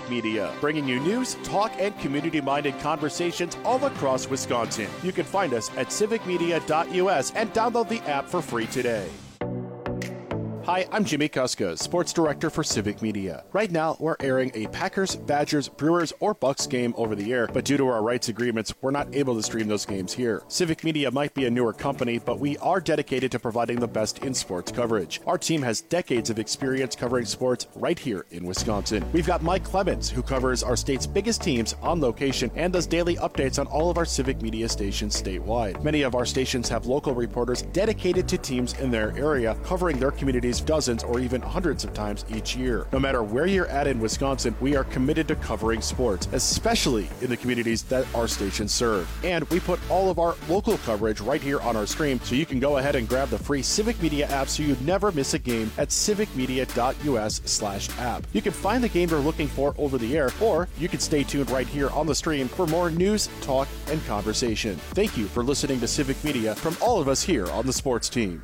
Civic Media, bringing you news, talk, and community-minded conversations all across Wisconsin. You can find us at civicmedia.us and download the app for free today. Hi, I'm Jimmy Kuska, Sports Director for Civic Media. Right now, we're airing a Packers, Badgers, Brewers, or Bucks game over the air, but due to our rights agreements, we're not able to stream those games here. Civic Media might be a newer company, but we are dedicated to providing the best in sports coverage. Our team has decades of experience covering sports right here in Wisconsin. We've got Mike Clemens, who covers our state's biggest teams on location and does daily updates on all of our Civic Media stations statewide. Many of our stations have local reporters dedicated to teams in their area, covering their communities dozens or even hundreds of times each year. No matter where you're at in Wisconsin, we are committed to covering sports, especially in the communities that our stations serve. And we put all of our local coverage right here on our stream, so you can go ahead and grab the free Civic Media app so you never miss a game at civicmedia.us/app. You can find the game you're looking for over the air, or you can stay tuned right here on the stream for more news, talk, and conversation. Thank you for listening to Civic Media from all of us here on the sports team.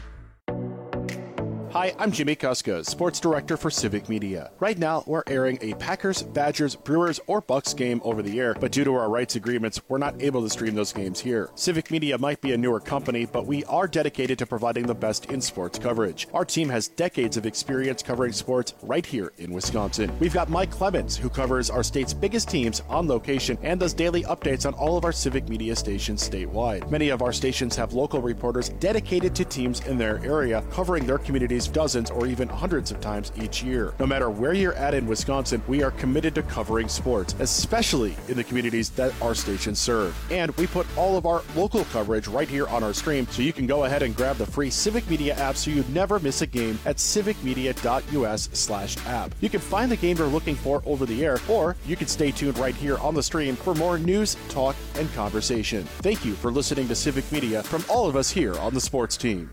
Hi, I'm Jimmy Kuska, Sports Director for Civic Media. Right now, we're airing a Packers, Badgers, Brewers, or Bucks game over the air, but due to our rights agreements, we're not able to stream those games here. Civic Media might be a newer company, but we are dedicated to providing the best in sports coverage. Our team has decades of experience covering sports right here in Wisconsin. We've got Mike Clemens, who covers our state's biggest teams on location and does daily updates on all of our Civic Media stations statewide. Many of our stations have local reporters dedicated to teams in their area, covering their communities dozens or even hundreds of times each year. No matter where you're at in Wisconsin, we are committed to covering sports, especially in the communities that our stations serve. And we put all of our local coverage right here on our stream, so you can go ahead and grab the free Civic Media app so you never miss a game at civicmedia.us/app. You can find the game you're looking for over the air, or you can stay tuned right here on the stream for more news, talk, and conversation. Thank you for listening to Civic Media from all of us here on the sports team.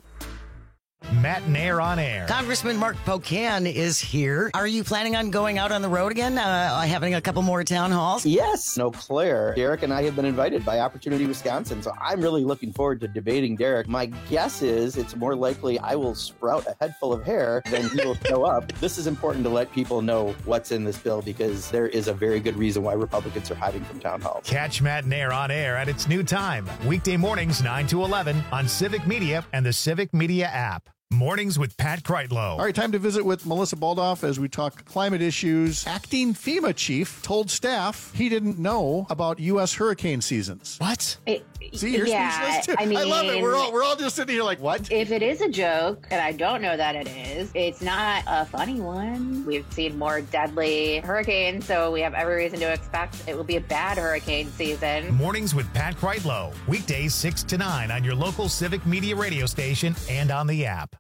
Matt and Air on Air. Congressman Mark Pocan is here. Are you planning on going out on the road again, having a couple more town halls? Yes, Eau Claire. Derek and I have been invited by Opportunity Wisconsin, so I'm really looking forward to debating Derek. My guess is it's more likely I will sprout a head full of hair than he will show up. This is important to let people know what's in this bill, because there is a very good reason why Republicans are hiding from town halls. Catch Matt and Air on Air at its new time, weekday mornings 9 to 11 on Civic Media and the Civic Media app. Mornings with Pat Kreitlow. All right, time to visit with Melissa Baldoff as we talk climate issues. Acting FEMA chief told staff he didn't know about U.S. hurricane seasons. What? See, you're speechless too. I mean, I love it. We're all just sitting here like, what? If it is a joke, and I don't know that it is, it's not a funny one. We've seen more deadly hurricanes, so we have every reason to expect it will be a bad hurricane season. Mornings with Pat Kreitlow. Weekdays 6 to 9 on your local Civic Media radio station and on the app.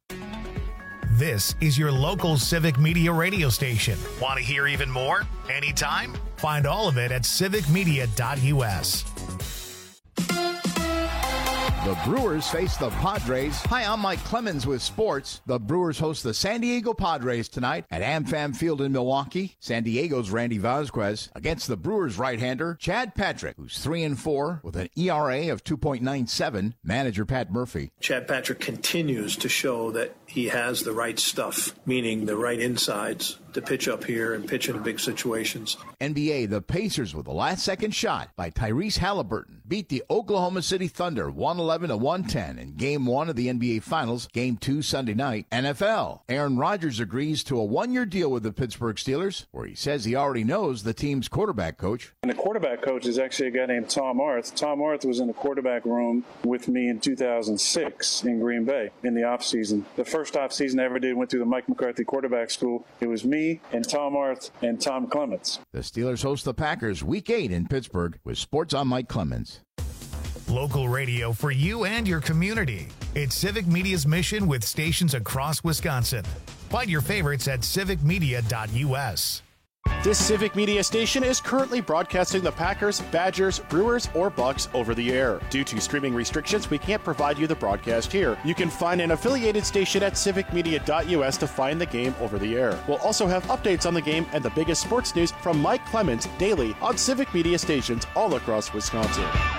This is your local Civic Media radio station. Want to hear even more? Anytime? Find all of it at civicmedia.us. The Brewers face the Padres. Hi, I'm Mike Clemens with sports. The Brewers host the San Diego Padres tonight at AmFam Field in Milwaukee. San Diego's Randy Vasquez against the Brewers right-hander Chad Patrick, who's 3-4 with an ERA of 2.97. Manager Pat Murphy. Chad Patrick continues to show that he has the right stuff, meaning the right insides to pitch up here and pitch in big situations. NBA, the Pacers with a last-second shot by Tyrese Halliburton beat the Oklahoma City Thunder 111-110 in Game 1 of the NBA Finals, Game 2 Sunday night. NFL, Aaron Rodgers agrees to a one-year deal with the Pittsburgh Steelers, where he says he already knows the team's quarterback coach. And the quarterback coach is actually a guy named Tom Arth. Tom Arth was in the quarterback room with me in 2006 in Green Bay in the offseason. The first offseason I ever did went through the Mike McCarthy quarterback school. It was me and Tom Arth and Tom Clements. The Steelers host the Packers Week 8 in Pittsburgh with Sports on Mike Clemens. Local radio for you and your community. It's Civic Media's mission with stations across Wisconsin. Find your favorites at civicmedia.us. This Civic Media station is currently broadcasting the Packers, Badgers, Brewers, or Bucks over the air. Due to streaming restrictions, we can't provide you the broadcast here. You can find an affiliated station at civicmedia.us to find the game over the air. We'll also have updates on the game and the biggest sports news from Mike Clemens daily on Civic Media stations all across Wisconsin.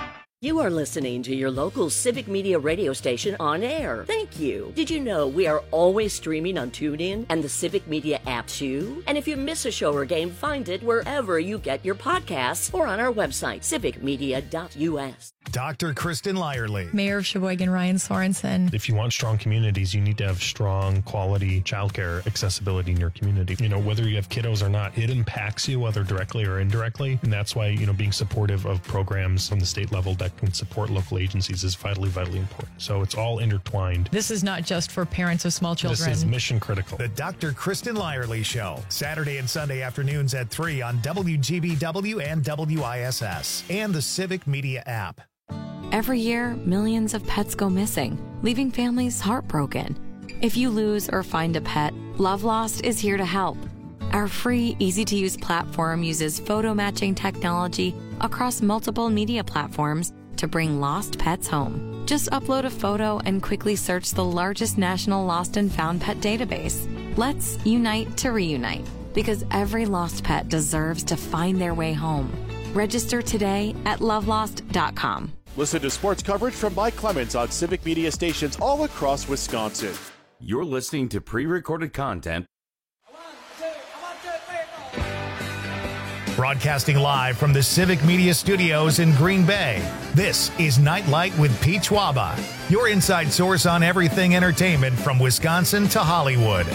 You are listening to your local Civic Media radio station on air. Thank you. Did you know we are always streaming on TuneIn and the Civic Media app too? And if you miss a show or game, find it wherever you get your podcasts or on our website, civicmedia.us. Dr. Kristen Lyerly. Mayor of Sheboygan, Ryan Sorensen. If you want strong communities, you need to have strong quality childcare accessibility in your community. You know, whether you have kiddos or not, it impacts you, whether directly or indirectly. And that's why, you know, being supportive of programs on the state level that can support local agencies is vitally, vitally important. So it's all intertwined. This is not just for parents of small children. This is mission critical. The Dr. Kristen Lyerly Show, Saturday and Sunday afternoons at 3 on WGBW and WISS and the Civic Media app. Every year, millions of pets go missing, leaving families heartbroken. If you lose or find a pet, Love Lost is here to help. Our free, easy-to-use platform uses photo matching technology across multiple media platforms to bring lost pets home. Just upload a photo and quickly search the largest national lost and found pet database. Let's unite to reunite, because every lost pet deserves to find their way home. Register today at lovelost.com. Listen to sports coverage from Mike Clemens on Civic Media stations all across Wisconsin. You're listening to pre-recorded content. Broadcasting live from the Civic Media Studios in Green Bay, this is Nightlight with Pete Schwaba, your inside source on everything entertainment from Wisconsin to Hollywood.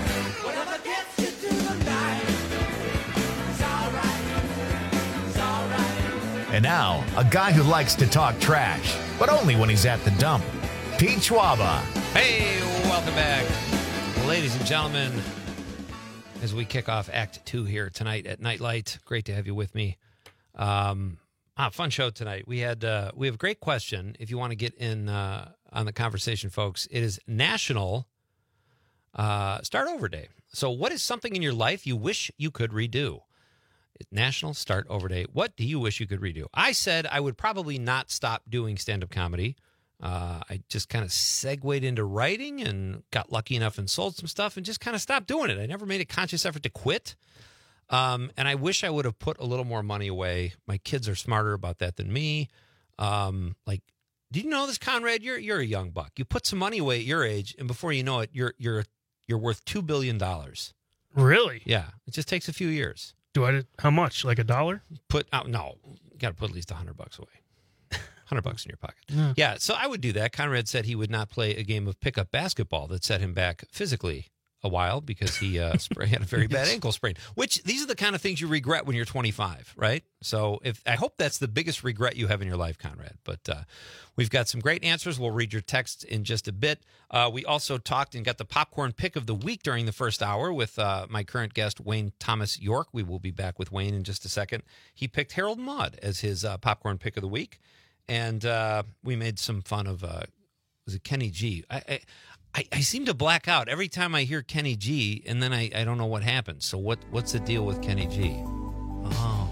And now, a guy who likes to talk trash, but only when he's at the dump, Pete Schwaba. Hey, welcome back, ladies and gentlemen, as we kick off Act 2 here tonight at Nightlight. Great to have you with me. Fun show tonight. We have a great question. If you want to get in on the conversation, folks, it is National Start Over Day. So what is something in your life you wish you could redo? National Start Over Day. What do you wish you could redo? I said I would probably not stop doing stand-up comedy. I just kind of segued into writing and got lucky enough and sold some stuff and just kind of stopped doing it. I never made a conscious effort to quit. And I wish I would have put a little more money away. My kids are smarter about that than me. Did you know this, Conrad? You're a young buck. You put some money away at your age, and before you know it, you're worth $2 billion. Really? Yeah. It just takes a few years. How much? Like $1? No, you got to put at least $100 away. $100 in your pocket. Yeah. So I would do that. Conrad said he would not play a game of pickup basketball that set him back physically a while because he had a very bad ankle sprain, which these are the kind of things you regret when you're 25, right? So I hope that's the biggest regret you have in your life, Conrad. But we've got some great answers. We'll read your texts in just a bit. We also talked and got the popcorn pick of the week during the first hour with my current guest, Wayne Thomas York. We will be back with Wayne in just a second. He picked Harold Mudd as his popcorn pick of the week. And we made some fun of, was it Kenny G? I seem to black out every time I hear Kenny G, and then I don't know what happens. So what's the deal with Kenny G? Oh.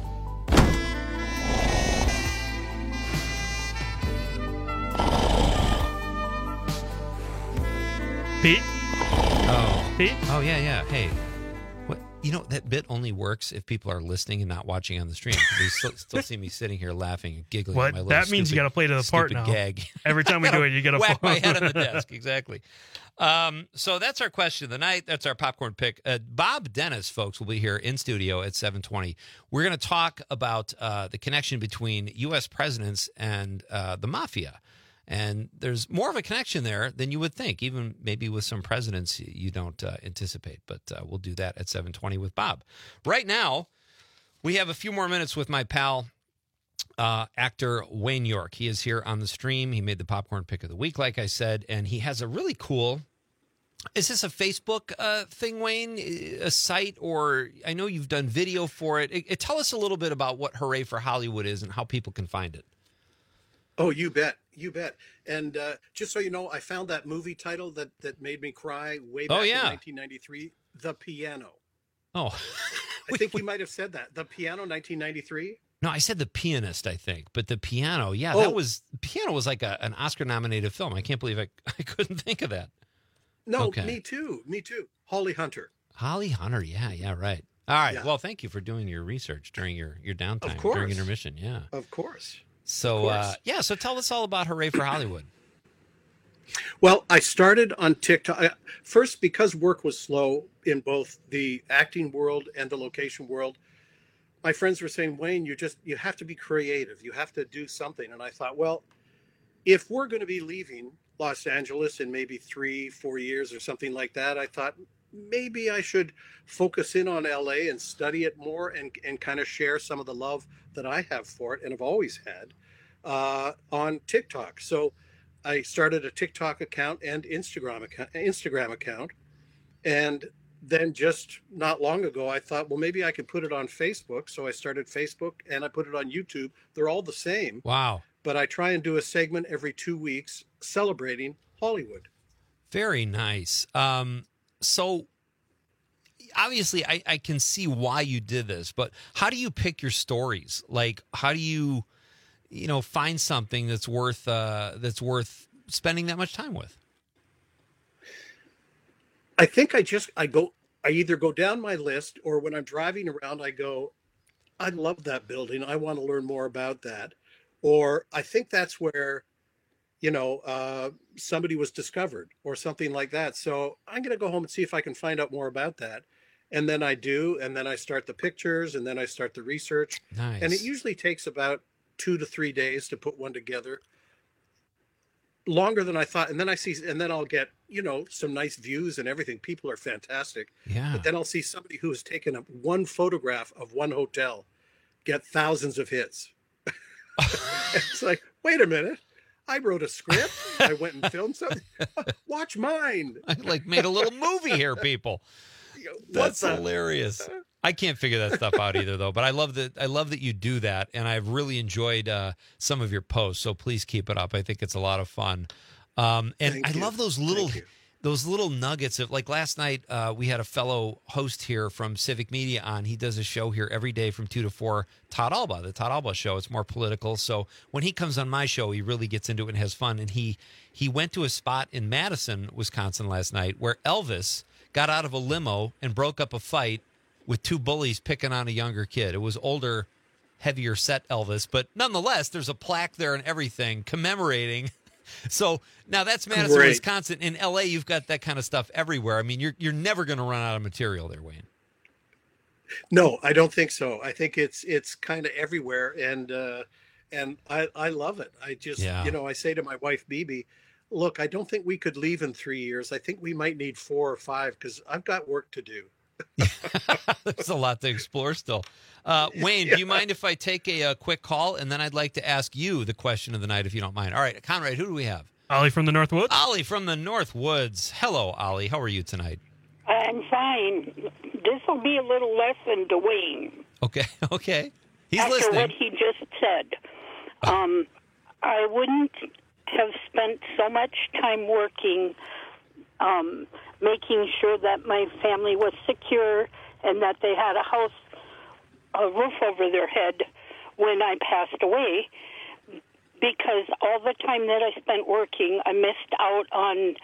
Pete? Oh. Pete? Oh, yeah. Hey. What? You know, that bit only works if people are listening and not watching on the stream. They still see me sitting here laughing and giggling. What? That means you got to play to the part now. Gag. Every time we do it, you got to whack my head on the desk. Exactly. So that's our question of the night. That's our popcorn pick. Bob Dennis, folks, will be here in studio at 7:20. We're going to talk about the connection between U.S. presidents and the mafia. And there's more of a connection there than you would think, even maybe with some presidents you don't anticipate. But we'll do that at 7:20 with Bob. Right now, we have a few more minutes with my pal, actor Wayne York. He is here on the stream. He made the popcorn pick of the week, like I said, and he has a really cool... Is this a Facebook thing, Wayne? A site? Or I know you've done video for it. Tell us a little bit about what Hooray for Hollywood is and how people can find it. Oh, you bet. You bet. And just so you know, I found that movie title that made me cry way back in 1993, The Piano. Oh. I think you might have said that. The Piano, 1993. No, I said The Pianist, I think. But The Piano, yeah, Piano was like an Oscar-nominated film. I can't believe I couldn't think of that. No, okay. Me too. Holly Hunter. Holly Hunter, yeah, right. All right, Well, thank you for doing your research during your downtime, during intermission, yeah. Of course. So, so tell us all about Hooray for Hollywood. Well, I started on TikTok first because work was slow in both the acting world and the location world. My friends were saying, Wayne, you have to be creative. You have to do something. And I thought, well, if we're going to be leaving Los Angeles in maybe 3-4 years or something like that, I thought maybe I should focus in on LA and study it more and kind of share some of the love that I have for it and have always had on TikTok. So I started a TikTok account and Instagram account. And then just not long ago, I thought, well, maybe I could put it on Facebook. So I started Facebook and I put it on YouTube. They're all the same. Wow. But I try and do a segment every 2 weeks celebrating Hollywood. Very nice. So obviously I can see why you did this, but how do you pick your stories? Like, how do you find something that's worth spending that much time with? I think I either go down my list, or when I'm driving around, I go, I love that building. I want to learn more about that. Or I think that's where, somebody was discovered or something like that. So I'm going to go home and see if I can find out more about that. And then I do. And then I start the pictures and then I start the research. Nice. And it usually takes about 2 to 3 days to put one together. Longer than I thought. And then I'll get, some nice views and everything. People are fantastic. Yeah. But then I'll see somebody who has taken up one photograph of one hotel get thousands of hits. It's like, wait a minute. I wrote a script. I went and filmed something. Watch mine. I made a little movie here, people. That's hilarious. I can't figure that stuff out either, though. But I love that you do that, and I've really enjoyed some of your posts. So please keep it up. I think it's a lot of fun. And I love those little nuggets of, like, last night we had a fellow host here from Civic Media on. He does a show here every day from 2 to 4, Todd Alba, the Todd Alba Show. It's more political. So when he comes on my show, he really gets into it and has fun. And he went to a spot in Madison, Wisconsin last night where Elvis got out of a limo and broke up a fight with 2 bullies picking on a younger kid. It was older, heavier set Elvis. But nonetheless, there's a plaque there and everything commemorating. So now that's Madison, Great. Wisconsin. In LA, you've got that kind of stuff everywhere. I mean, you're never going to run out of material there, Wayne. No, I don't think so. I think it's kind of everywhere, and I love it. I just I say to my wife Bibi, look, I don't think we could leave in 3 years. I think we might need 4 or 5 because I've got work to do. There's a lot to explore still. Wayne, do you mind if I take a quick call? And then I'd like to ask you the question of the night, if you don't mind. All right, Conrad, who do we have? Ollie from the Northwoods. Ollie from the Northwoods. Hello, Ollie. How are you tonight? I'm fine. This will be a little less than Dwayne. Okay. He's After listening. what he just said. I wouldn't have spent so much time working, making sure that my family was secure and that they had a roof over their head when I passed away, because all the time that I spent working, I missed out on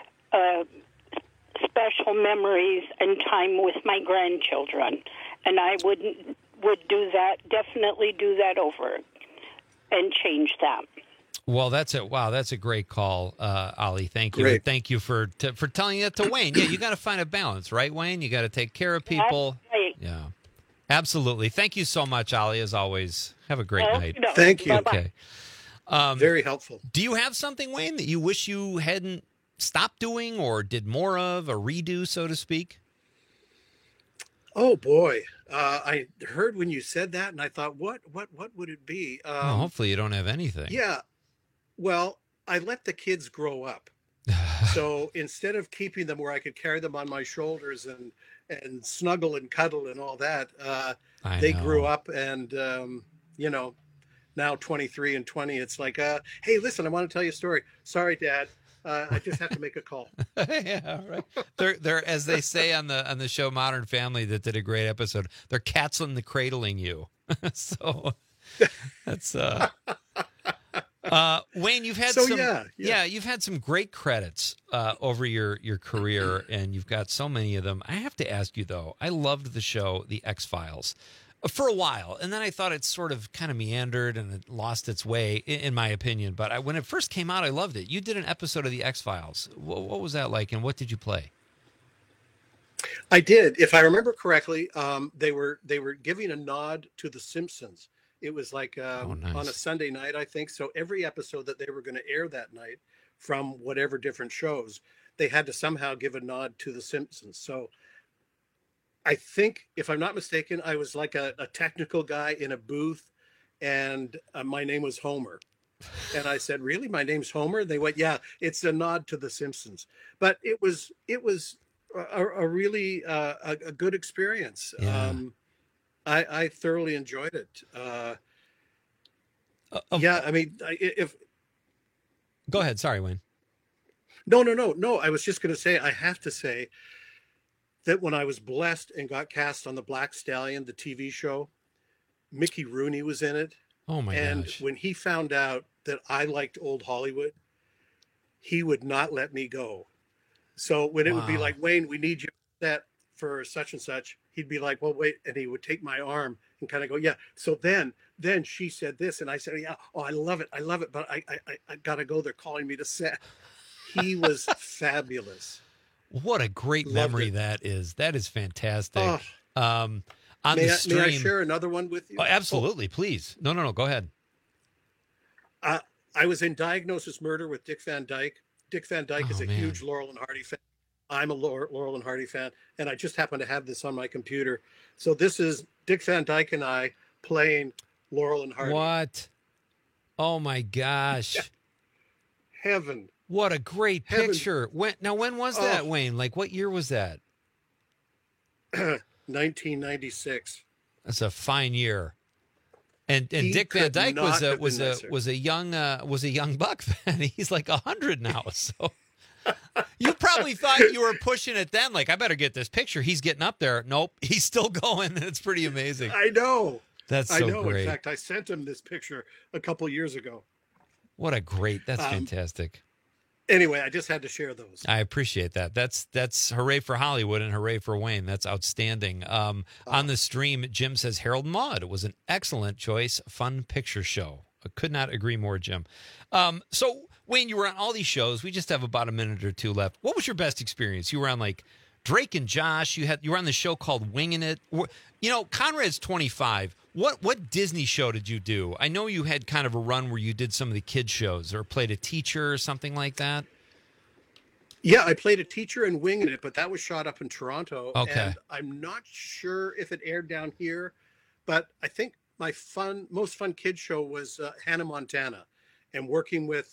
special memories and time with my grandchildren. And I would definitely do that over and change that. Well, that's a great call, Ollie. Thank you. Great. Thank you for telling that to Wayne. Yeah, you got to find a balance, right, Wayne? You got to take care of people. That's right. Yeah, absolutely. Thank you so much, Ollie. As always, have a great night. No. Thank you. Okay. Very helpful. Do you have something, Wayne, that you wish you hadn't stopped doing or did more of, a redo, so to speak? Oh boy, I heard when you said that, and I thought, what would it be? Well, hopefully, you don't have anything. Yeah. Well, I let the kids grow up. So instead of keeping them where I could carry them on my shoulders and snuggle and cuddle and all that, they grew up, and now 23 and 20, it's like, hey, listen, I want to tell you a story. Sorry, Dad. I just have to make a call. Yeah, right. They're as they say on the show Modern Family that did a great episode. They're cats in the cradling you. So that's Wayne. You've had you've had some great credits over your career, and you've got so many of them. I have to ask you though. I loved the show The X-Files. for a while, and then I thought it sort of kind of meandered and it lost its way, in my opinion. But when it first came out, I loved it. You did an episode of the X-Files. What was that like, and what did you play? I did. If I remember correctly, they were giving a nod to The Simpsons. It was like nice. On a Sunday night, I think. So every episode that they were going to air that night from whatever different shows, they had to somehow give a nod to The Simpsons. So I think, if I'm not mistaken, I was like a technical guy in a booth, and my name was Homer. And I said, "Really? My name's Homer?" They went, "Yeah, it's a nod to The Simpsons." But it was a really a good experience. Yeah. I thoroughly enjoyed it. Yeah, I mean, if go ahead, sorry, Wayne. No. I was just going to say, I have to say that when I was blessed and got cast on the Black Stallion, the TV show, Mickey Rooney was in it. Oh my and gosh! When he found out that I liked old Hollywood, he would not let me go. So when it would be like, "Wayne, we need you set for such and such," he'd be like, "Well, wait," and he would take my arm and kind of go, "Yeah." So then she said this, and I said, "Yeah, oh, I love it, but I gotta go. They're calling me to set." He was fabulous. What a great memory that is. That is fantastic. On the stream, may I share another one with you? Oh, absolutely, please. No. Go ahead. I was in Diagnosis Murder with Dick Van Dyke. Dick Van Dyke is a huge Laurel and Hardy fan. I'm a Laurel and Hardy fan, and I just happen to have this on my computer. So this is Dick Van Dyke and I playing Laurel and Hardy. What? Oh my gosh! Yeah. Heaven! What a great picture. When was that, Wayne? Like, what year was that? 1996. That's a fine year. And Dick Van Dyke was a young buck then. He's like 100 now. So you probably thought you were pushing it then. Like, I better get this picture. He's getting up there. Nope, he's still going. It's pretty amazing. I know. That's so great. In fact, I sent him this picture a couple years ago. What a great. That's fantastic. Anyway, I just had to share those. I appreciate that. That's hooray for Hollywood and hooray for Wayne. That's outstanding. On the stream, Jim says Harold and Maude was an excellent choice. Fun picture show. I could not agree more, Jim. So, Wayne, you were on all these shows. We just have about a minute or two left. What was your best experience? You were on like Drake and Josh. You were on the show called Winging It. You know, Conrad's 25. What Disney show did you do? I know you had kind of a run where you did some of the kids shows or played a teacher or something like that. Yeah, I played a teacher in Winging It, but that was shot up in Toronto. Okay. And I'm not sure if it aired down here, but I think my most fun kids show was Hannah Montana, and working with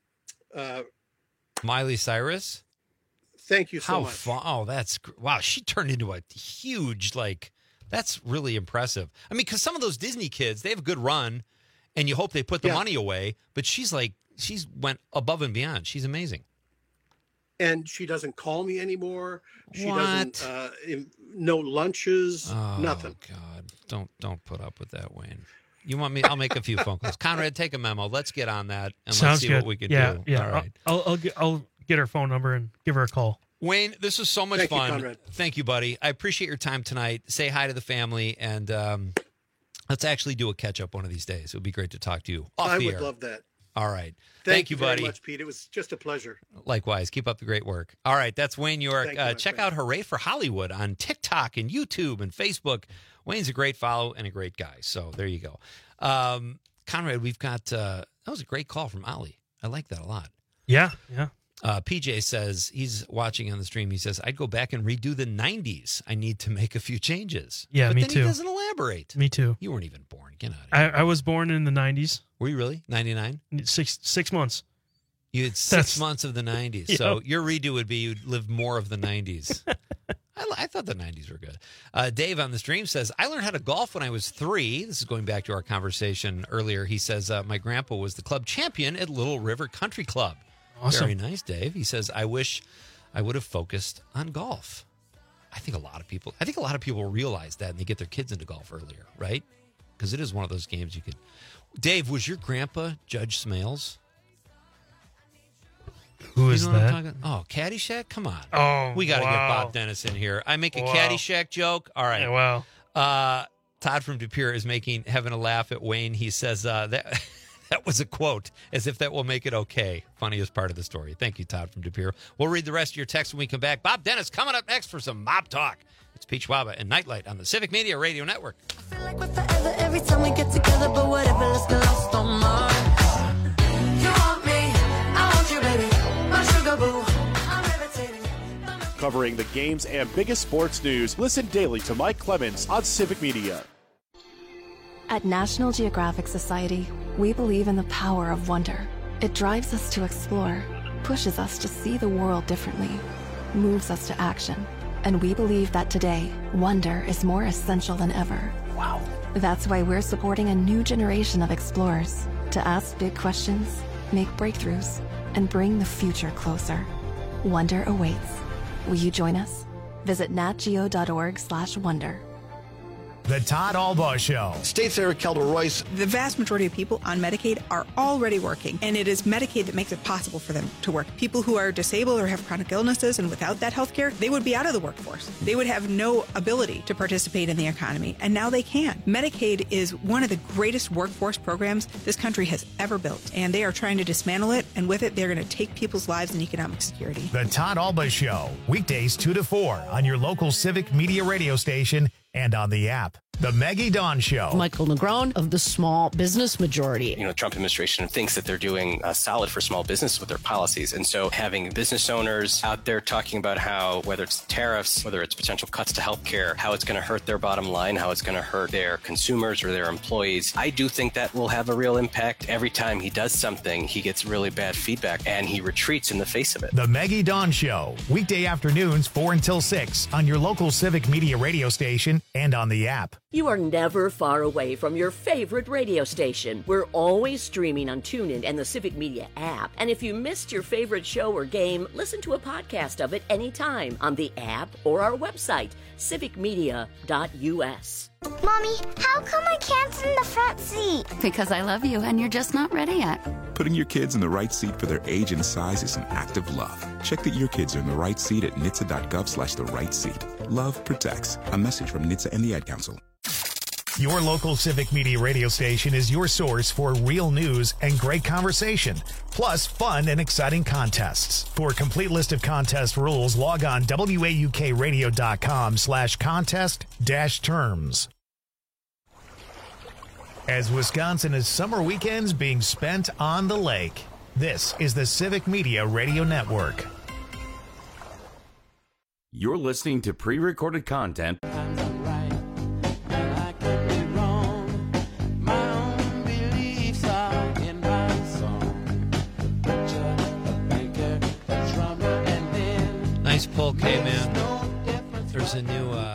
Miley Cyrus. Thank you so How much. fun! Oh, wow. She turned into a huge That's really impressive. I mean, because some of those Disney kids, they have a good run, and you hope they put the money away. But she's went above and beyond. She's amazing. And she doesn't call me anymore. She doesn't. No lunches. Nothing. God, don't put up with that, Wayne. You want me? I'll make a few phone calls. Conrad, take a memo. Let's get on that and let's see what we can do. Yeah. All right. I'll get her phone number and give her a call. Wayne, this was so much Thank you, fun. Conrad. Thank you, buddy. I appreciate your time tonight. Say hi to the family, and let's actually do a catch-up one of these days. It would be great to talk to you off the air. I would love that. All right. Thank you, very buddy. much, Pete. It was just a pleasure. Likewise. Keep up the great work. All right. That's Wayne York. Thank you, check out Hooray for Hollywood on TikTok and YouTube and Facebook. Wayne's a great follow and a great guy. So there you go. Conrad, we've got that was a great call from Ali. I like that a lot. Yeah. PJ says he's watching on the stream. He says, I'd go back and redo the 90s. I need to make a few changes. Yeah, but me then too. He doesn't elaborate. Me too. You weren't even born. Get out of here. I was born in the 90s. Were you really? 99? 6 months. You had 6 months of the 90s. Yep. So your redo would be you'd live more of the 90s. I thought the 90s were good. Dave on the stream says, I learned how to golf when I was 3. This is going back to our conversation earlier. He says, my grandpa was the club champion at Little River Country Club. Awesome. Very nice, Dave. He says, I wish I would have focused on golf. I think a lot of people realize that and they get their kids into golf earlier, right? Because it is one of those games you could. Dave, was your grandpa Judge Smales? Who is you know what that? I'm talking? Oh, Caddyshack? Come on. Oh, we got to get wow. Bob Dennis in here. I make a Wow. Caddyshack joke. All right. Yeah, wow. Todd from DePere is having a laugh at Wayne. He says that was a quote, as if that will make it okay. Funniest part of the story. Thank you, Todd from DePere. We'll read the rest of your text when we come back. Bob Dennis coming up next for some mob talk. It's Peach Waba and Nightlight on the Civic Media Radio Network. I feel like we're forever every time we get together, but whatever, let's get lost on Mars. You want me, I want you, baby, my sugar boo. I'm levitating. Covering the games and biggest sports news, listen daily to Mike Clemens on Civic Media. At National Geographic Society, we believe in the power of wonder. It drives us to explore, pushes us to see the world differently, moves us to action. And we believe that today, wonder is more essential than ever. Wow. That's why we're supporting a new generation of explorers to ask big questions, make breakthroughs, and bring the future closer. Wonder awaits. Will you join us? Visit natgeo.org/wonder. The Todd Albaugh Show. State Senator Kelda Royce. The vast majority of people on Medicaid are already working, and it is Medicaid that makes it possible for them to work. People who are disabled or have chronic illnesses and without that health care, they would be out of the workforce. They would have no ability to participate in the economy, and now they can. Medicaid is one of the greatest workforce programs this country has ever built, and they are trying to dismantle it, and with it, they're going to take people's lives and economic security. The Todd Albaugh Show, weekdays 2 to 4 on your local Civic Media radio station and on the app. The Maggie Dawn Show. Michael Negron of the Small Business Majority. The Trump administration thinks that they're doing solid for small business with their policies. And so having business owners out there talking about how, whether it's tariffs, whether it's potential cuts to healthcare, how it's going to hurt their bottom line, how it's going to hurt their consumers or their employees, I do think that will have a real impact. Every time he does something, he gets really bad feedback and he retreats in the face of it. The Maggie Dawn Show, weekday afternoons 4 until 6 on your local Civic Media radio station and on the app. You are never far away from your favorite radio station. We're always streaming on TuneIn and the Civic Media app. And if you missed your favorite show or game, listen to a podcast of it anytime on the app or our website, civicmedia.us. Mommy, how come I can't sit in the front seat? Because I love you and you're just not ready yet. Putting your kids in the right seat for their age and size is an act of love. Check that your kids are in the right seat at nhtsa.gov/the right seat. Love protects. A message from NHTSA and the Ad Council. Your local Civic Media radio station is your source for real news and great conversation, plus fun and exciting contests. For a complete list of contest rules, log on waukradio.com/contest-terms. As Wisconsin is summer weekends being spent on the lake, this is the Civic Media Radio Network. You're listening to pre-recorded content. Nice pull, K-Man. There's a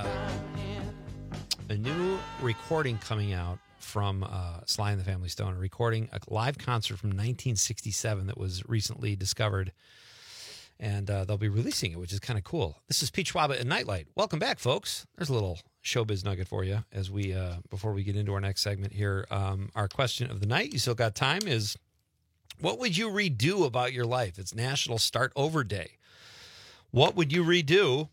new recording coming out from Sly and the Family Stone, recording a live concert from 1967 that was recently discovered, and they'll be releasing it, which is kind of cool. This is Peach Waba and Nightlight. Welcome back, folks. There's a little showbiz nugget for you as we before we get into our next segment here. Our question of the night, you still got time, is what would you redo about your life? It's National Start Over Day. What would you redo?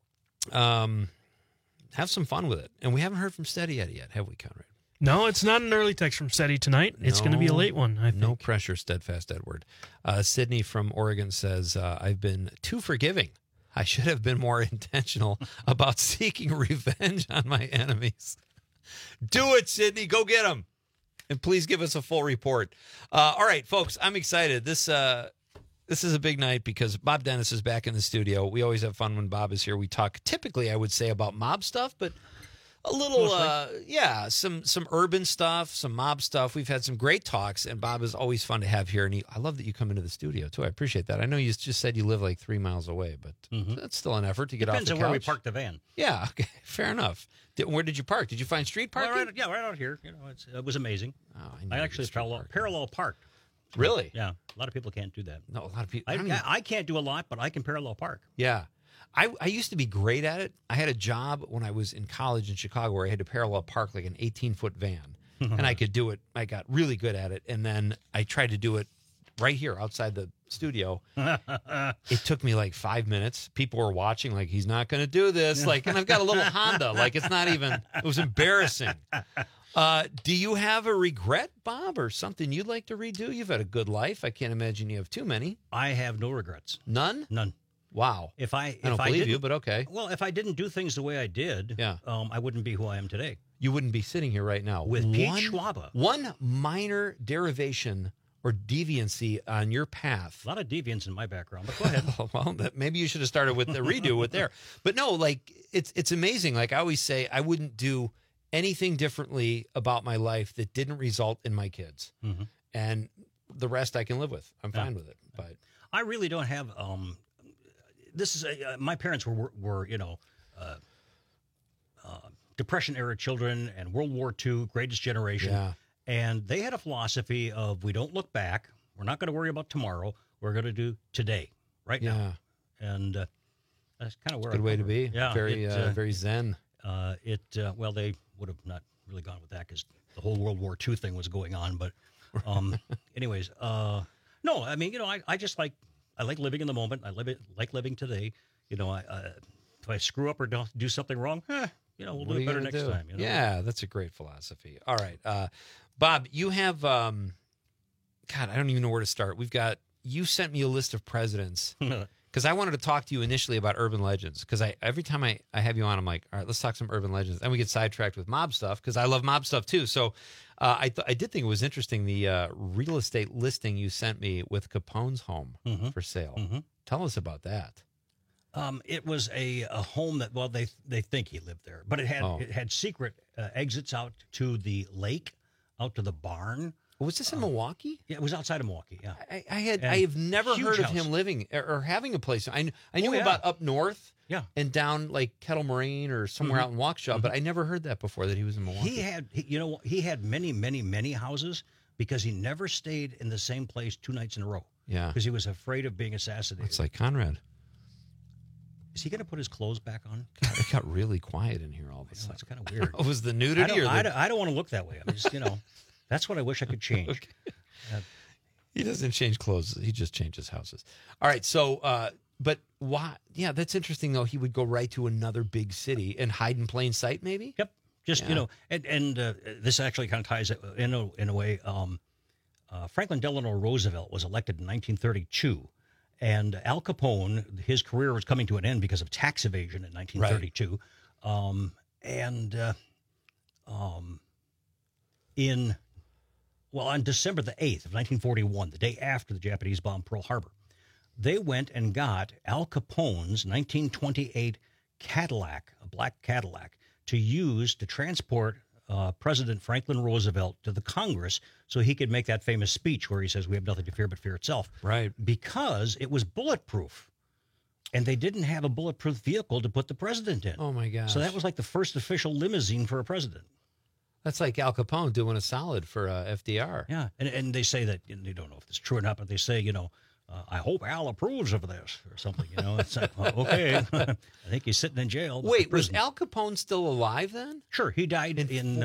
Have some fun with it. And we haven't heard from Steady Eddie yet, have we, Conrad? No, it's not an early text from Steady tonight. It's going to be a late one, I think. No pressure, Steadfast Edward. Sydney from Oregon says, I've been too forgiving. I should have been more intentional about seeking revenge on my enemies. Do it, Sydney. Go get them. And please give us a full report. All right, folks, I'm excited. This is a big night because Bob Dennis is back in the studio. We always have fun when Bob is here. We talk typically, I would say, about mob stuff, but a little, some urban stuff, some mob stuff. We've had some great talks, and Bob is always fun to have here. And I love that you come into the studio, too. I appreciate that. I know you just said you live like 3 miles away, but that's still an effort to get off the couch. Depends on where we park the van. Yeah, okay, fair enough. Where did you park? Did you find street parking? Well, right out here. It was amazing. Oh, I actually parallel parked. Really? Yeah. A lot of people can't do that. No, a lot of people. I can't do a lot, but I can parallel park. Yeah. I used to be great at it. I had a job when I was in college in Chicago where I had to parallel park like an 18-foot van. And I could do it. I got really good at it. And then I tried to do it right here outside the studio. It took me like 5 minutes. People were watching, like, he's not going to do this. Like, and I've got a little Honda. Like, it's not even, it was embarrassing. Do you have a regret, Bob, or something you'd like to redo? You've had a good life. I can't imagine you have too many. I have no regrets. None? None. Wow. I don't believe you, but okay. Well, if I didn't do things the way I did, I wouldn't be who I am today. You wouldn't be sitting here right now. With Pete Schwaba. One minor derivation or deviancy on your path. A lot of deviance in my background, but go ahead. Well, maybe you should have started with the redo with there. But no, like, it's amazing. Like I always say, I wouldn't do anything differently about my life that didn't result in my kids. Mm-hmm. And the rest I can live with. I'm fine with it. But I really don't have... this is my parents were Depression era children and World War II, greatest generation. Yeah. And they had a philosophy of, we don't look back. We're not going to worry about tomorrow. We're going to do today, right now. And that's kind of where good way to be. Yeah. Very zen. Well, they would have not really gone with that because the whole World War II thing was going on. But anyways, no, I mean, I just like living in the moment. I like living today. If I screw up or do something wrong, we'll do it better next time. Yeah, that's a great philosophy. All right. Bob, you have, God, I don't even know where to start. You sent me a list of presidents because I wanted to talk to you initially about urban legends because every time I have you on, I'm like, all right, let's talk some urban legends. And we get sidetracked with mob stuff because I love mob stuff too. So I did think it was interesting, the real estate listing you sent me with Capone's home for sale. Mm-hmm. Tell us about that. It was a home that, well, they think he lived there, but it had secret exits out to the lake, out to the barn. Was this in Milwaukee? Yeah, it was outside of Milwaukee. Yeah, I have never heard of him living or having a place. I knew about up north, and down like Kettle Moraine or somewhere out in Waukesha, but I never heard that before that he was in Milwaukee. He had many, many, many houses because he never stayed in the same place 2 nights in a row. Yeah, because he was afraid of being assassinated. It's like Conrad. Is he going to put his clothes back on? God, it got really quiet in here all of a sudden. It's kind of weird. Was the nudity? I don't want to look that way. I mean, just, that's what I wish I could change. Okay. He doesn't change clothes. He just changes houses. All right. So, but why? Yeah, that's interesting, though. He would go right to another big city and hide in plain sight, maybe? Yep. Just, and this actually kind of ties it in a way. Franklin Delano Roosevelt was elected in 1932. And Al Capone, his career was coming to an end because of tax evasion in 1932. Right. On December the 8th of 1941, the day after the Japanese bombed Pearl Harbor, they went and got Al Capone's 1928 Cadillac, a black Cadillac, to use to transport President Franklin Roosevelt to the Congress so he could make that famous speech where he says, we have nothing to fear but fear itself. Right. Because it was bulletproof. And they didn't have a bulletproof vehicle to put the president in. Oh, my gosh. So that was like the first official limousine for a president. That's like Al Capone doing a solid for FDR. Yeah. And they say that, they don't know if it's true or not, but they say, I hope Al approves of this or something. It's like, well, okay. I think he's sitting in jail. Wait, was Al Capone still alive then? Sure. He died in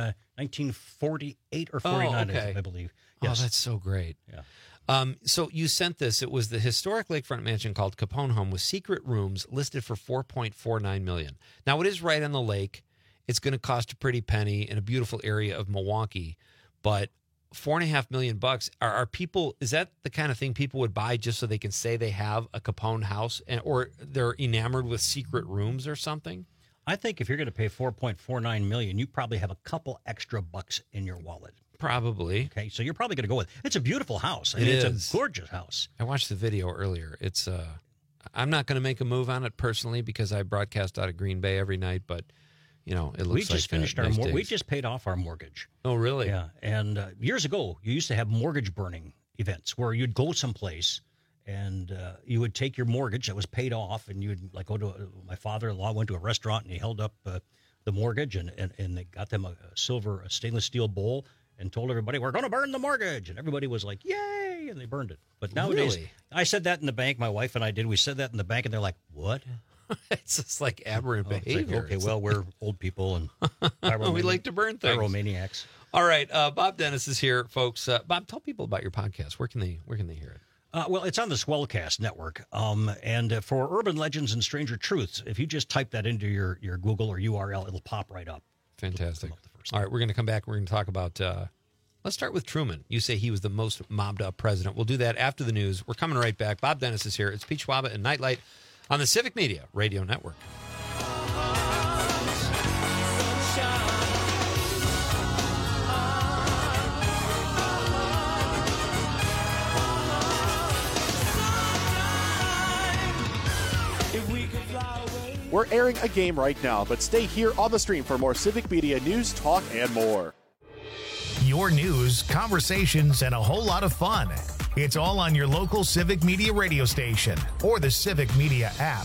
1948 or 49, I believe. Yes. Oh, that's so great. Yeah. So you sent this. It was the historic lakefront mansion called Capone Home with secret rooms listed for $4.49 million. Now, it is right on the lake. It's going to cost a pretty penny in a beautiful area of Milwaukee, but $4.5 million are people, is that the kind of thing people would buy just so they can say they have a Capone house or they're enamored with secret rooms or something? I think if you're going to pay $4.49 million, you probably have a couple extra bucks in your wallet. Probably. Okay, so you're probably going to go with it. It's a beautiful house. It's a gorgeous house. I watched the video earlier. It's I'm not going to make a move on it personally because I broadcast out of Green Bay every night, but it looks we just finished nice our we just paid off our mortgage. Oh, really? Yeah. And years ago, you used to have mortgage burning events where you'd go someplace and you would take your mortgage that was paid off, and you'd go to my father-in-law went to a restaurant and he held up the mortgage and they got them a stainless steel bowl and told everybody, we're going to burn the mortgage, and everybody was like, yay, and they burned it. But nowadays, really? I said that in the bank. My wife and I did. We said that in the bank, and they're like, what? It's just like aberrant behavior. Like, okay, well, we're old people and we like to burn things. Pyromaniacs. All right, Bob Dennis is here, folks. Bob, tell people about your podcast. Where can they hear it? Well, it's on the Swellcast network. And for Urban Legends and Stranger Truths, if you just type that into your Google or URL, it'll pop right up. Fantastic. All right, we're going to come back. We're going to talk about, let's start with Truman. You say he was the most mobbed up president. We'll do that after the news. We're coming right back. Bob Dennis is here. It's Pete Schwaba and Nightlight on the Civic Media Radio Network. We're airing a game right now, but stay here on the stream for more Civic Media news, talk, and more. Your news, conversations, and a whole lot of fun. It's all on your local Civic Media radio station or the Civic Media app.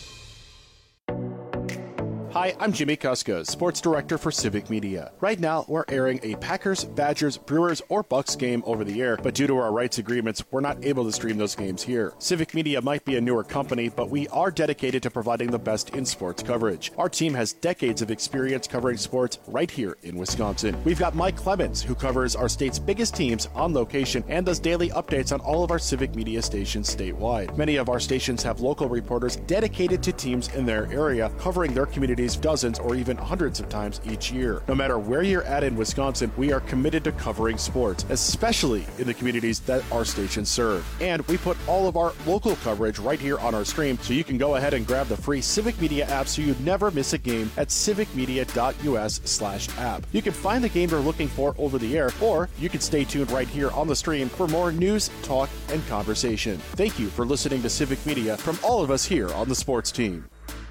Hi, I'm Jimmy Kuskos, Sports Director for Civic Media. Right now, we're airing a Packers, Badgers, Brewers, or Bucks game over the air, but due to our rights agreements, we're not able to stream those games here. Civic Media might be a newer company, but we are dedicated to providing the best in sports coverage. Our team has decades of experience covering sports right here in Wisconsin. We've got Mike Clemens, who covers our state's biggest teams on location and does daily updates on all of our Civic Media stations statewide. Many of our stations have local reporters dedicated to teams in their area, covering their communities dozens or even hundreds of times each year. No matter where you're at in Wisconsin, we are committed to covering sports, especially in the communities that our stations serve. And we put all of our local coverage right here on our stream, so you can go ahead and grab the free Civic Media app so you never miss a game at civicmedia.us/app. You can find the game you're looking for over the air, or you can stay tuned right here on the stream for more news, talk, and conversation. Thank you for listening to Civic Media from all of us here on the sports team.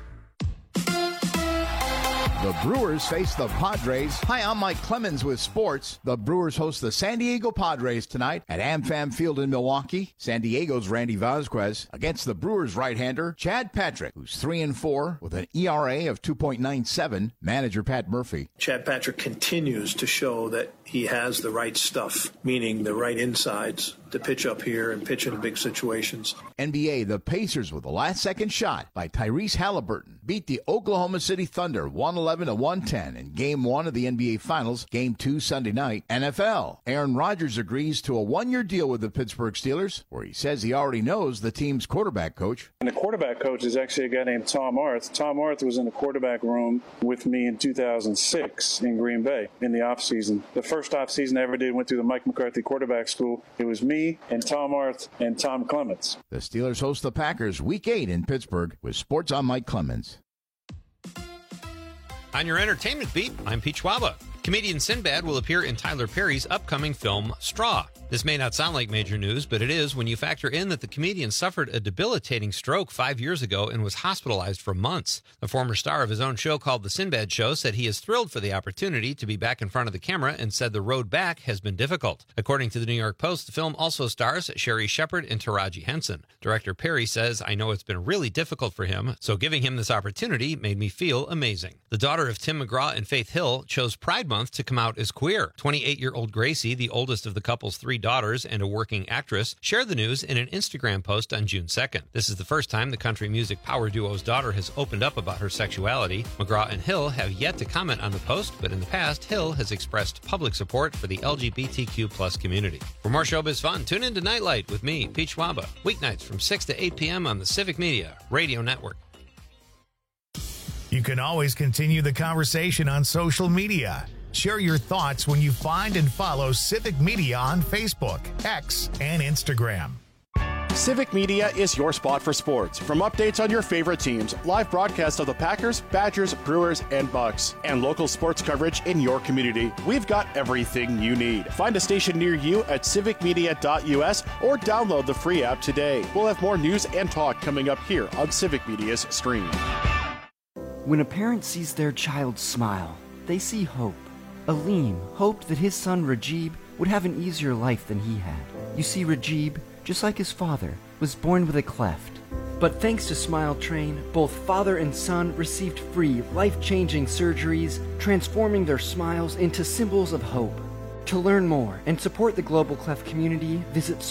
The Brewers face the Padres. Hi, I'm Mike Clemens with sports. The Brewers host the San Diego Padres tonight at AmFam Field in Milwaukee. San Diego's Randy Vasquez against the Brewers right-hander Chad Patrick, who's 3-4 with an ERA of 2.97. Manager Pat Murphy. Chad Patrick continues to show that he has the right stuff, meaning the right insides to pitch up here and pitch in big situations. NBA, the Pacers with a last-second shot by Tyrese Halliburton beat the Oklahoma City Thunder 111-110 in Game 1 of the NBA Finals, Game 2 Sunday night. NFL, Aaron Rodgers agrees to a one-year deal with the Pittsburgh Steelers, where he says he already knows the team's quarterback coach. And the quarterback coach is actually a guy named Tom Arth. Tom Arth was in the quarterback room with me in 2006 in Green Bay in the offseason. The first offseason I ever did went through the Mike McCarthy quarterback school. It was me and Tom Arth and Tom Clements. The Steelers host the Packers Week 8 in Pittsburgh with Sports on Mike Clemens. On your entertainment beat, I'm Pete Schwaba. Comedian Sinbad will appear in Tyler Perry's upcoming film, Straw. This may not sound like major news, but it is when you factor in that the comedian suffered a debilitating stroke 5 years ago and was hospitalized for months. The former star of his own show called The Sinbad Show said he is thrilled for the opportunity to be back in front of the camera and said the road back has been difficult. According to the New York Post, the film also stars Sherry Shepard and Taraji Henson. Director Perry says, "I know it's been really difficult for him, so giving him this opportunity made me feel amazing." The daughter of Tim McGraw and Faith Hill chose Pride Month to come out as queer. 28-year-old Gracie, the oldest of the couple's 3 daughters and a working actress, shared the news in an Instagram post on June 2nd. This is the first time the country music power duo's daughter has opened up about her sexuality. McGraw and Hill have yet to comment on the post, but in the past, Hill has expressed public support for the LGBTQ+ community. For more showbiz fun, tune in to Nightlight with me, Pete Schwaba, weeknights from 6 to 8 p.m. on the Civic Media Radio Network. You can always continue the conversation on social media. Share your thoughts when you find and follow Civic Media on Facebook, X, and Instagram. Civic Media is your spot for sports. From updates on your favorite teams, live broadcasts of the Packers, Badgers, Brewers, and Bucks, and local sports coverage in your community, we've got everything you need. Find a station near you at civicmedia.us or download the free app today. We'll have more news and talk coming up here on Civic Media's stream. When a parent sees their child smile, they see hope. Aleem hoped that his son Rajib would have an easier life than he had. You see, Rajib, just like his father, was born with a cleft. But thanks to Smile Train, both father and son received free, life-changing surgeries, transforming their smiles into symbols of hope. To learn more and support the Global Cleft community, visit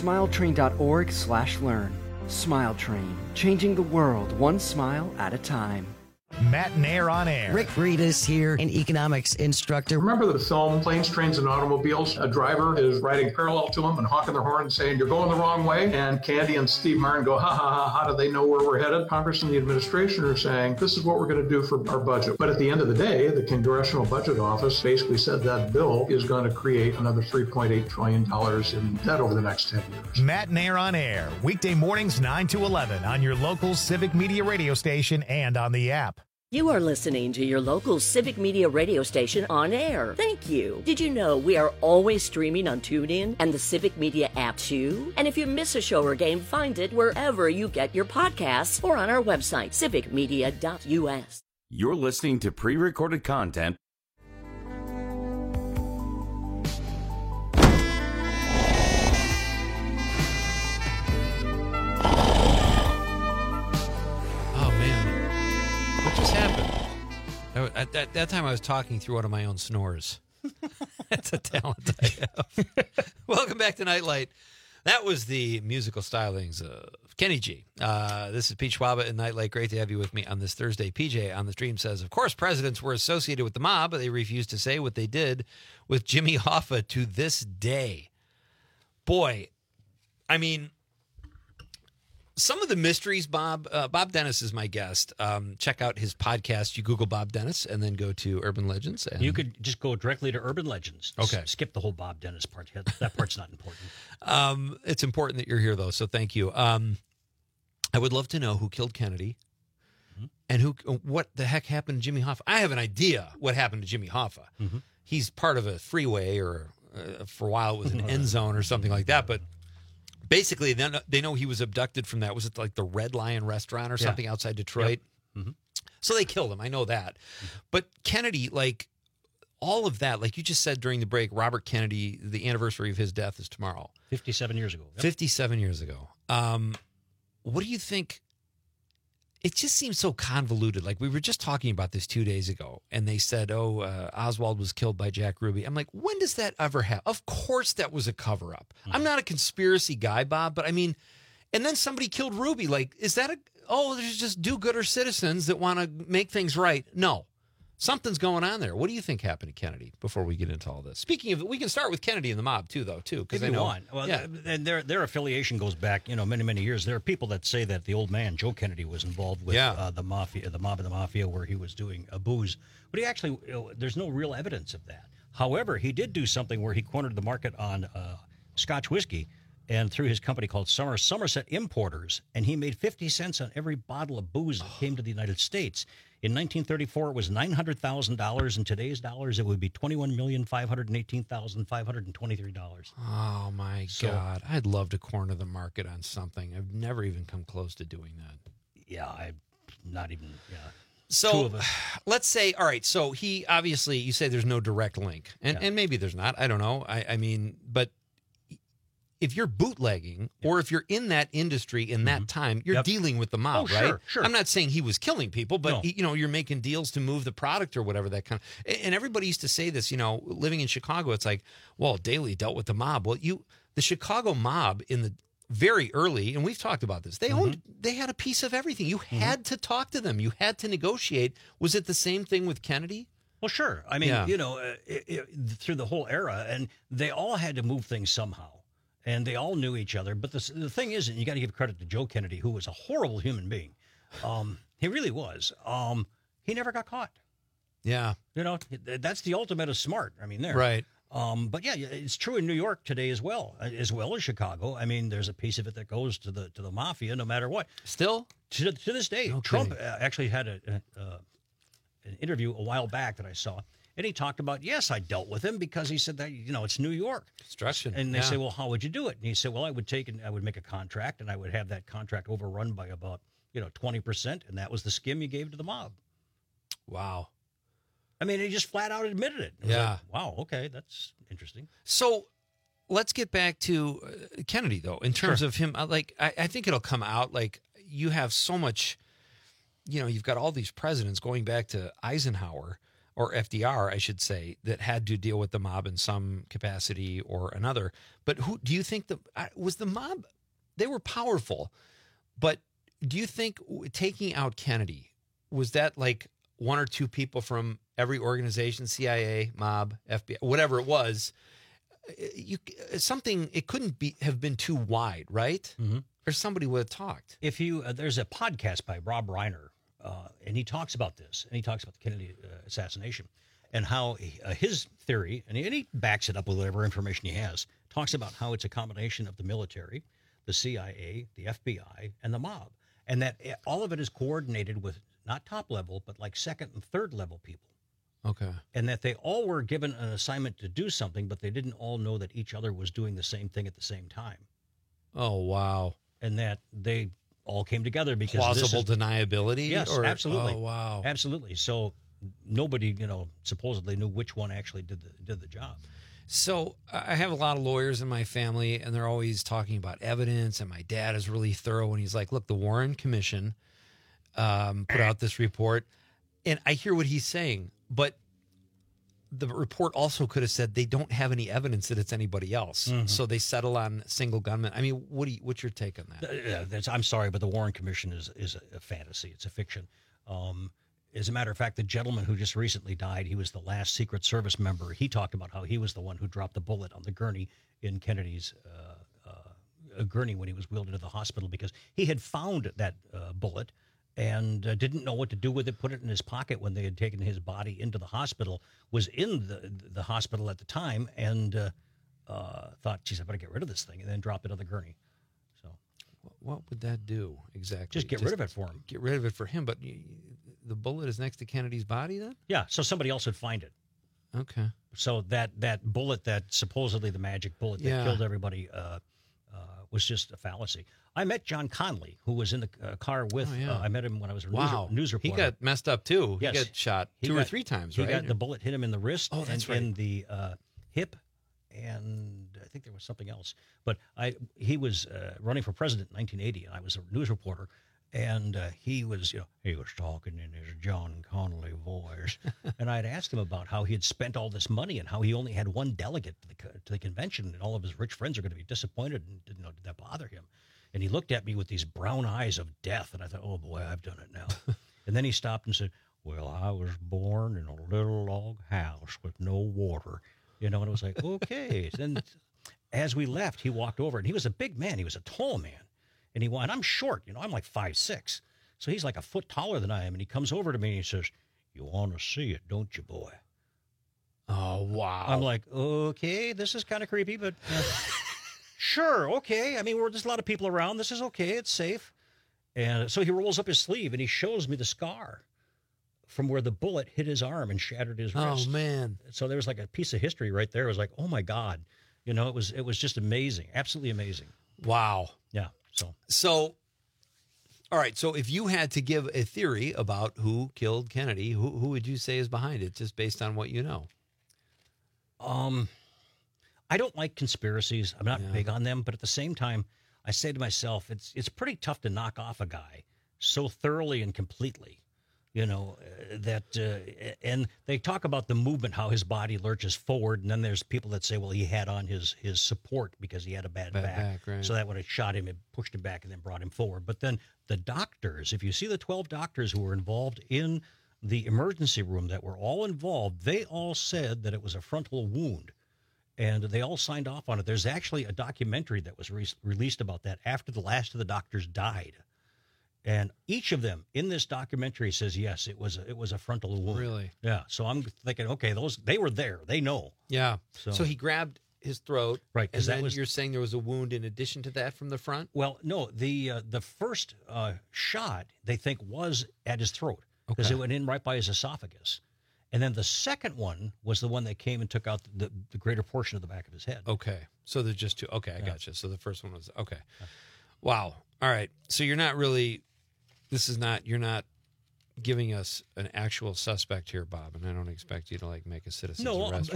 smiletrain.org/learn. Smile Train, changing the world one smile at a time. Matt Nair on Air. Rick Breedis here, an economics instructor. Remember the film Planes, Trains, and Automobiles? A driver is riding parallel to him and honking their horn and saying, "You're going the wrong way." And Candy and Steve Martin go, "Ha ha ha, how do they know where we're headed?" Congress and the administration are saying, "This is what we're going to do for our budget." But at the end of the day, the Congressional Budget Office basically said that bill is going to create another $3.8 trillion in debt over the next 10 years. Matt Nair on Air, weekday mornings 9 to 11 on your local Civic Media radio station and on the app. You are listening to your local Civic Media radio station on air. Thank you. Did you know we are always streaming on TuneIn and the Civic Media app too? And if you miss a show or game, find it wherever you get your podcasts or on our website, civicmedia.us. You're listening to pre-recorded content. At that time, I was talking through one of my own snores. That's a talent I have. Welcome back to Nightlight. That was the musical stylings of Kenny G. This is Pete Schwaba in Nightlight. Great to have you with me on this Thursday. PJ on the stream says, of course, presidents were associated with the mob, but they refused to say what they did with Jimmy Hoffa to this day. Boy, I mean, some of the mysteries, Bob Dennis is my guest. Check out his podcast. You Google Bob Dennis and then go to Urban Legends. And you could just go directly to Urban Legends. Okay. Skip the whole Bob Dennis part. That part's not important. It's important that you're here, though, so thank you. I would love to know who killed Kennedy and what the heck happened to Jimmy Hoffa. I have an idea what happened to Jimmy Hoffa. He's part of a freeway, or for a while it was an end zone or something like that, but basically, then they know he was abducted from that. Was it like the Red Lion restaurant or something outside Detroit? Yep. So they killed him. I know that. But Kennedy, like all of that, like you just said during the break, Robert Kennedy, the anniversary of his death is tomorrow. 57 years ago. Yep. 57 years ago. What do you think? It just seems so convoluted. Like we were just talking about this 2 days ago, and they said, Oswald was killed by Jack Ruby. I'm like, when does that ever happen? Of course that was a cover-up. I'm not a conspiracy guy, Bob, but I mean, and then somebody killed Ruby. Like, is that there's just do-gooder citizens that want to make things right? No. Something's going on there. What do you think happened to Kennedy before we get into all this? Speaking of, we can start with Kennedy and the mob too, though, too. If you want. Well, and their affiliation goes back, many, many years. There are people that say that the old man, Joe Kennedy, was involved with the mafia, the mob and the mafia, where he was doing booze. But he actually, there's no real evidence of that. However, he did do something where he cornered the market on Scotch whiskey, and through his company called Somerset Importers, and he made 50 cents on every bottle of booze that came to the United States. In 1934, it was $900,000. In today's dollars, it would be $21,518,523. Oh, my God. I'd love to corner the market on something. I've never even come close to doing that. Yeah, I'm not even, So let's say, all right, so he obviously, you say there's no direct link. And maybe there's not. I don't know. I mean, but if you're bootlegging or if you're in that industry in that time, you're dealing with the mob, right? Sure. I'm not saying he was killing people, but you're making deals to move the product or whatever that kind of. And everybody used to say this, living in Chicago, it's like, well, Daley dealt with the mob. Well, the Chicago mob in the very early, and we've talked about this, they had a piece of everything. You had to talk to them. You had to negotiate. Was it the same thing with Kennedy? Well, sure. I mean, through the whole era, and they all had to move things somehow. And they all knew each other. But the thing is, and you got to give credit to Joe Kennedy, who was a horrible human being. He really was. He never got caught. Yeah. That's the ultimate of smart. I mean, there. Right. But yeah, it's true in New York today as well as Chicago. I mean, there's a piece of it that goes to the mafia, no matter what. Still to this day. Okay. Trump actually had an interview a while back that I saw. And he talked about, yes, I dealt with him because he said that, it's New York. Construction. And they say, well, how would you do it? And he said, well, I would make a contract, and I would have that contract overrun by about, 20%. And that was the skim you gave to the mob. Wow. I mean, he just flat out admitted it. Like, wow, okay, that's interesting. So let's get back to Kennedy, though, in terms of him. Like, I think it'll come out, like, you have so much, you've got all these presidents going back to Eisenhower, or FDR, I should say, that had to deal with the mob in some capacity or another. But who do you think was the mob? They were powerful, but do you think taking out Kennedy was that like one or two people from every organization, CIA, mob, FBI, whatever it was? It couldn't have been too wide, right? Mm-hmm. Or somebody would have talked. If you there's a podcast by Rob Reiner, and he talks about this, and he talks about the Kennedy assassination, and how his theory, and he backs it up with whatever information he has, talks about how it's a combination of the military, the CIA, the FBI, and the mob, and that all of it is coordinated with not top level, but like second and third level people. Okay. And that they all were given an assignment to do something, but they didn't all know that each other was doing the same thing at the same time. Oh, wow. And that they all came together because plausible deniability? Yes, absolutely. Oh, wow. Absolutely. So nobody, supposedly knew which one actually did the job. So I have a lot of lawyers in my family, and they're always talking about evidence, and my dad is really thorough, and he's like, look, the Warren Commission put out this report, and I hear what he's saying, but the report also could have said they don't have any evidence that it's anybody else, so they settle on single gunman. I mean, what's your take on that? I'm sorry, but the Warren Commission is a fantasy. It's a fiction. As a matter of fact, the gentleman who just recently died, he was the last Secret Service member. He talked about how he was the one who dropped the bullet on the gurney in Kennedy's gurney when he was wheeled into the hospital, because he had found that bullet and didn't know what to do with it, put it in his pocket when they had taken his body into the hospital, was in the hospital at the time, and thought, geez, I better get rid of this thing, and then dropped it on the gurney. So, what would that do exactly? Just get rid of it for him. Get rid of it for him, but the bullet is next to Kennedy's body then? Yeah, so somebody else would find it. Okay. So that bullet, that supposedly the magic bullet that killed everybody, was just a fallacy. I met John Conley, who was in the car with. I met him when I was a news reporter. He got messed up too. Yes. He got shot two or three times. Right? The bullet hit him in the wrist. Oh, that's in the hip, and I think there was something else. But he was running for president in 1980, and I was a news reporter. And he was talking in his John Connolly voice, and I had asked him about how he had spent all this money and how he only had one delegate to the convention, and all of his rich friends are going to be disappointed. And did that bother him? And he looked at me with these brown eyes of death, and I thought, oh boy, I've done it now. And then he stopped and said, "Well, I was born in a little log house with no water," and I was like, okay. Then, as we left, he walked over, and he was a big man. He was a tall man. And I'm short, I'm like 5'6". So he's like a foot taller than I am. And he comes over to me and he says, "You want to see it, don't you, boy?" Oh, wow. I'm like, okay, this is kind of creepy, but sure, okay. I mean, there's a lot of people around. This is okay. It's safe. And so he rolls up his sleeve and he shows me the scar from where the bullet hit his arm and shattered his wrist. Oh, man. So there was like a piece of history right there. It was like, oh, my God. It was just amazing. Absolutely amazing. Wow. Yeah. So, all right. So, if you had to give a theory about who killed Kennedy, who would you say is behind it, just based on what you know? I don't like conspiracies. I'm not big on them, but at the same time, I say to myself, it's pretty tough to knock off a guy so thoroughly and completely. And they talk about the movement, how his body lurches forward, and then there's people that say, well, he had on his support because he had a bad back. Right. So that would have shot him and pushed him back and then brought him forward. But then the doctors, if you see the 12 doctors who were involved in the emergency room that were all involved, they all said that it was a frontal wound, and they all signed off on it. There's actually a documentary that was released about that after the last of the doctors died. And each of them in this documentary says, yes, it was a frontal wound. Really? Yeah. So I'm thinking, okay, they were there. They know. Yeah. So he grabbed his throat. Right. And then you're saying there was a wound in addition to that from the front? Well, no. The first shot, they think, was at his throat because it went in right by his esophagus. And then the second one was the one that came and took out the greater portion of the back of his head. Okay. So there's just two. Okay, I gotcha. So the first one was, okay. Wow. All right. So you're not giving us an actual suspect here, Bob, and I don't expect you to make a citizen's arrest.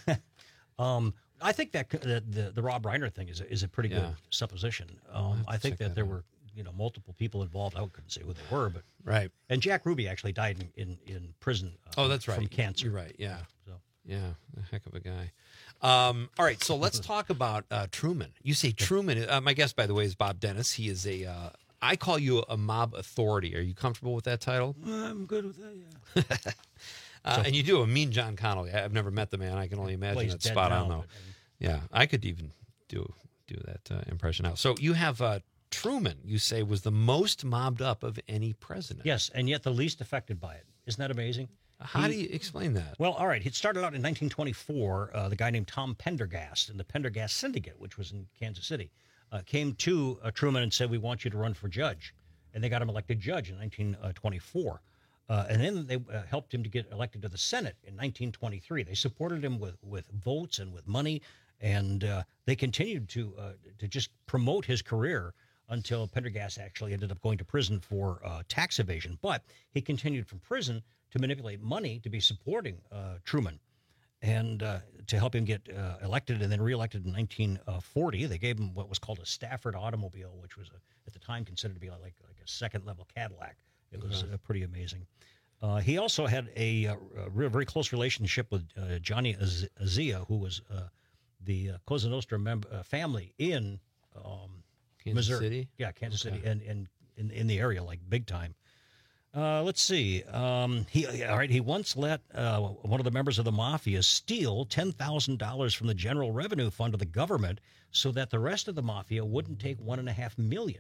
I think that the Rob Reiner thing is a pretty good supposition. I think that there were multiple people involved. I couldn't say who they were, but right. And Jack Ruby actually died in prison. That's right. From cancer. You're right. Yeah. Yeah, a heck of a guy. All right, so let's talk about Truman. You say Truman. My guest, by the way, is Bob Dennis. He is a I call you a mob authority. Are you comfortable with that title? I'm good with that, yeah. And you do a mean John Connolly. I've never met the man. I can only imagine that's spot on, though. Yeah, I could even do that impression now. So you have Truman, you say, was the most mobbed up of any president. Yes, and yet the least affected by it. Isn't that amazing? How do you explain that? Well, all right. It started out in 1924. The guy named Tom Pendergast and the Pendergast Syndicate, which was in Kansas City, came to Truman and said, "We want you to run for judge." And they got him elected judge in 1924. And then they helped him to get elected to the Senate in 1923. They supported him with votes and with money, and they continued to just promote his career until Pendergast actually ended up going to prison for tax evasion. But he continued from prison to manipulate money to be supporting Truman. And to help him get elected and then reelected in 1940, they gave him what was called a Stafford automobile, which was at the time considered to be like a second-level Cadillac. It was pretty amazing. He also had a very close relationship with Johnny Azia, who was the Cosa Nostra family in Kansas Missouri. City? Yeah, Kansas City, and in the area, like big time. Let's see. He once let one of the members of the mafia steal $10,000 from the General Revenue Fund of the government so that the rest of the mafia wouldn't take $1.5 million.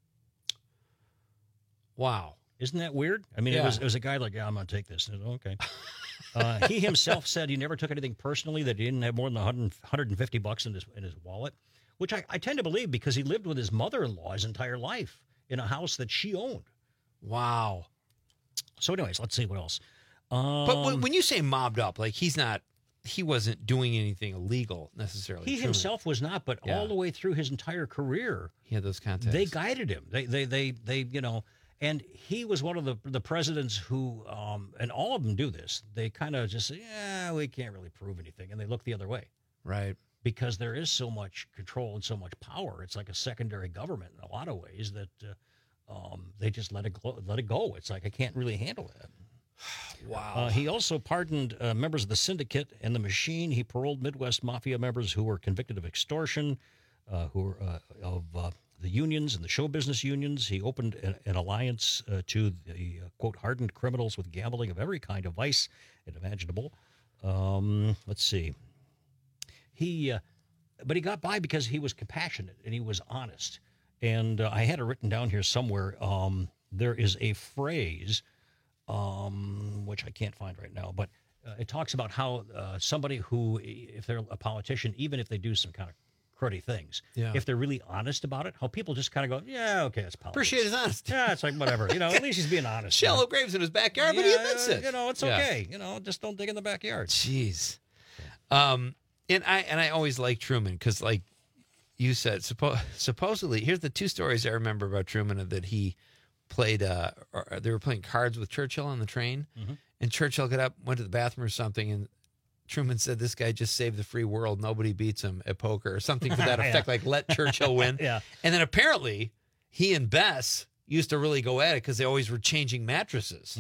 Wow. Isn't that weird? I mean, Yeah. it was a guy like, yeah, I'm going to take this. Okay. He himself said he never took anything personally, that he didn't have more than $150 in his wallet, which I tend to believe because he lived with his mother-in-law his entire life in a house that she owned. Wow. So anyways, let's see what else. But when you say mobbed up, like he wasn't doing anything illegal necessarily. He himself was not, but all the way through his entire career, he had those contacts. They guided him. They and he was one of the presidents who, and all of them do this. They kind of just say, yeah, we can't really prove anything, and they look the other way. Right. Because there is so much control and so much power. It's like a secondary government in a lot of ways that they just let it go. It's like, I can't really handle that. Wow. He also pardoned members of the syndicate and the machine. He paroled Midwest Mafia members who were convicted of extortion, who were of the unions and the show business unions. He opened an alliance to the, quote, hardened criminals with gambling of every kind of vice and imaginable. Let's see. But he got by because he was compassionate and he was honest. And I had it written down here somewhere. There is a phrase, which I can't find right now, but it talks about how somebody who, if they're a politician, even if they do some kind of cruddy things, if they're really honest about it, how people just kind of go, yeah, okay, that's politics. Appreciate his honesty. Yeah, it's like, whatever. At least he's being honest. Shallow graves in his backyard, but he admits it. It's okay. Just don't dig in the backyard. Jeez. And I always like Truman because, like you said, supposedly, here's the two stories I remember about Truman that he played. They were playing cards with Churchill on the train, and Churchill got up, went to the bathroom or something, and Truman said, "This guy just saved the free world. Nobody beats him at poker," or something to that effect. Like, let Churchill win. Yeah. And then apparently, he and Bess used to really go at it because they always were changing mattresses.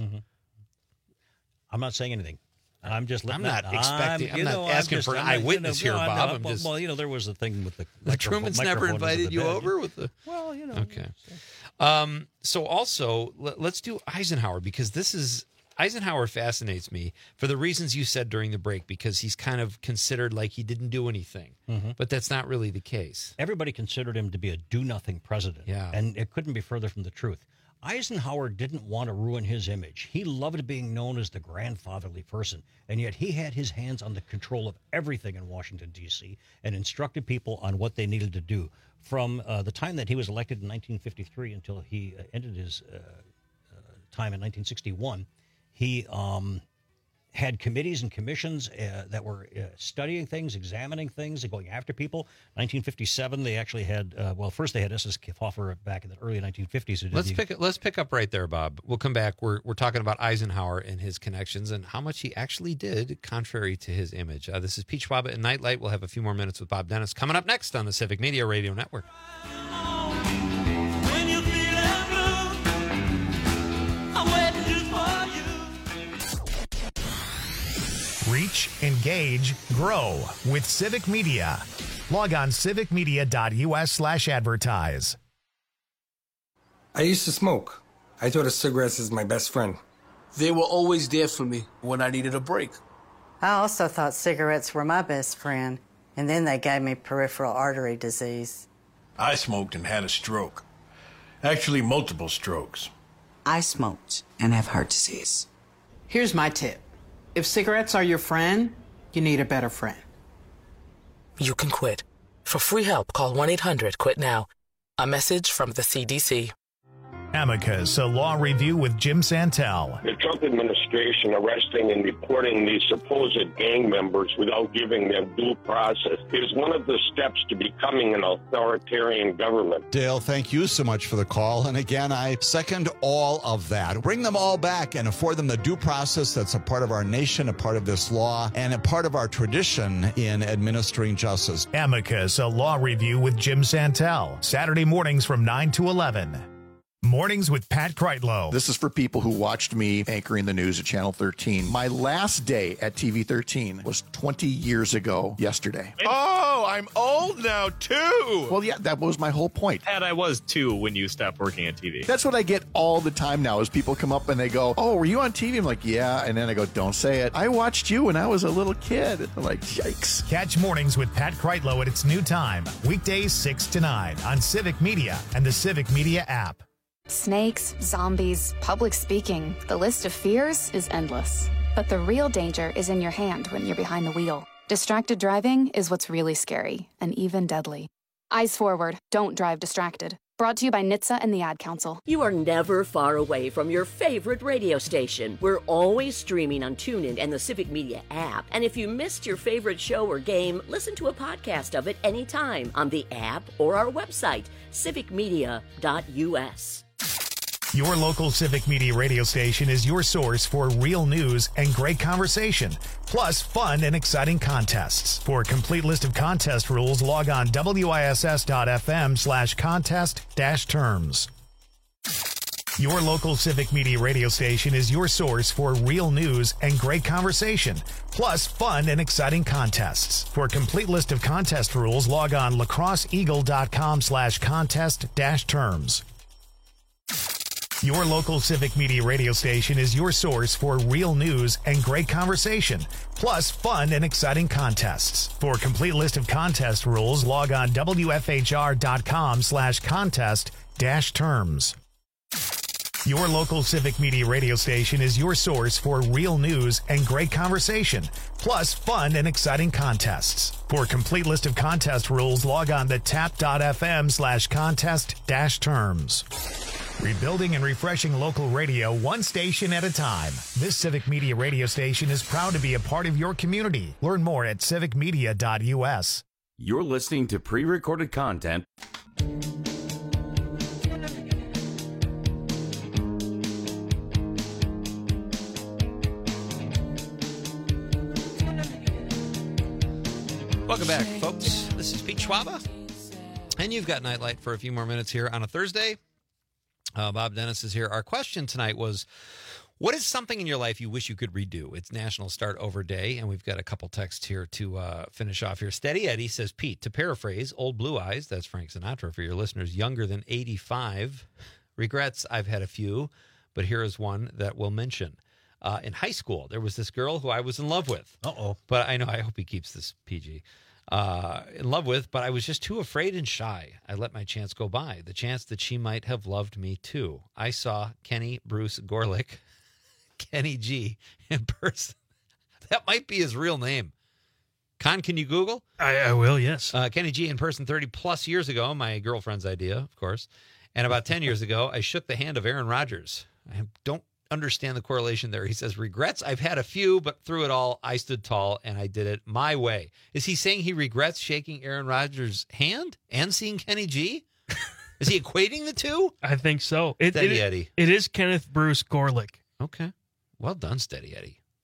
I'm not saying anything. I'm just. I'm not asking for an eyewitness here, Bob. There was a thing with the Truman's never invited you over with the. Well, Okay. So also, let's do Eisenhower because Eisenhower fascinates me for the reasons you said during the break, because he's kind of considered like he didn't do anything, but that's not really the case. Everybody considered him to be a do-nothing president, and it couldn't be further from the truth. Eisenhower didn't want to ruin his image. He loved being known as the grandfatherly person, and yet he had his hands on the control of everything in Washington, D.C., and instructed people on what they needed to do. From the time that he was elected in 1953 until he ended his time in 1961, he had committees and commissions that were studying things, examining things, and going after people. 1957, they actually had, first they had S.S. Kefauver back in the early 1950s. Let's pick up right there, Bob. We'll come back. We're talking about Eisenhower and his connections and how much he actually did contrary to his image. This is Pete Schwab at Nightlight. We'll have a few more minutes with Bob Dennis coming up next on the Civic Media Radio Network. Reach, engage, grow with Civic Media. Log on civicmedia.us/advertise. I used to smoke. I thought of cigarettes as my best friend. They were always there for me when I needed a break. I also thought cigarettes were my best friend, and then they gave me peripheral artery disease. I smoked and had a stroke. Actually, multiple strokes. I smoked and have heart disease. Here's my tip. If cigarettes are your friend, you need a better friend. You can quit. For free help, call 1-800-QUIT-NOW. A message from the CDC. Amicus, a law review with Jim Santel. The Trump administration arresting and deporting these supposed gang members without giving them due process is one of the steps to becoming an authoritarian government. Dale, thank you so much for the call. And again, I second all of that. Bring them all back and afford them the due process that's a part of our nation, a part of this law, and a part of our tradition in administering justice. Amicus, a law review with Jim Santel. Saturday mornings from 9 to 11. Mornings with Pat Kreitlow. This is for people who watched me anchoring the news at Channel 13. My last day at TV 13 was 20 years ago yesterday. Oh, I'm old now, too. Well, yeah, that was my whole point. Pat, I was, too, when you stopped working at TV. That's what I get all the time now is people come up and they go, oh, were you on TV? I'm like, yeah. And then I go, don't say it. I watched you when I was a little kid. I'm like, yikes. Catch Mornings with Pat Kreitlow at its new time. Weekdays 6 to 9 on Civic Media and the Civic Media app. Snakes, zombies, public speaking. The list of fears is endless. But the real danger is in your hand when you're behind the wheel. Distracted driving is what's really scary and even deadly. Eyes forward. Don't drive distracted. Brought to you by NHTSA and the Ad Council. You are never far away from your favorite radio station. We're always streaming on TuneIn and the Civic Media app. And if you missed your favorite show or game, listen to a podcast of it anytime on the app or our website, civicmedia.us. Your local Civic Media radio station is your source for real news and great conversation, plus fun and exciting contests. For a complete list of contest rules, log on wiss.fm/contest-terms. Your local Civic Media radio station is your source for real news and great conversation, plus fun and exciting contests. For a complete list of contest rules, log on lacrosseeagle.com/contest-terms. Your local Civic Media radio station is your source for real news and great conversation, plus fun and exciting contests. For a complete list of contest rules, log on wfhr.com/contest-terms. Your local Civic Media radio station is your source for real news and great conversation, plus fun and exciting contests. For a complete list of contest rules, log on to tap.fm/contest-terms. Rebuilding and refreshing local radio one station at a time. This Civic Media radio station is proud to be a part of your community. Learn more at civicmedia.us. You're listening to pre-recorded content. Welcome back, folks. This is Pete Schwaba, and you've got Nightlight for a few more minutes here on a Thursday. Bob Dennis is here. Our question tonight was, what is something in your life you wish you could redo? It's National Start Over Day, and we've got a couple texts here to finish off here. Steady Eddie says, Pete, to paraphrase Old Blue Eyes, that's Frank Sinatra for your listeners younger than 85, regrets, I've had a few, but here is one that we'll mention. In high school, there was this girl who I was in love with. Uh-oh. But I hope he keeps this PG. In love with, but I was just too afraid and shy. I let my chance go by, the chance that she might have loved me too. I saw Kenny Bruce Gorlick, Kenny G, in person. That might be his real name. Con, can you Google? I will, yes. Kenny G in person 30 plus years ago, my girlfriend's idea, of course. And about 10 years ago, I shook the hand of Aaron Rodgers. I don't understand the correlation there. He says, regrets, I've had a few, but through it all, I stood tall and I did it my way. Is he saying he regrets shaking Aaron Rodgers' hand and seeing Kenny G? Is he equating the two? I think so. Steady Eddie. It is Kenneth Bruce Gorlick. Okay. Well done, Steady Eddie.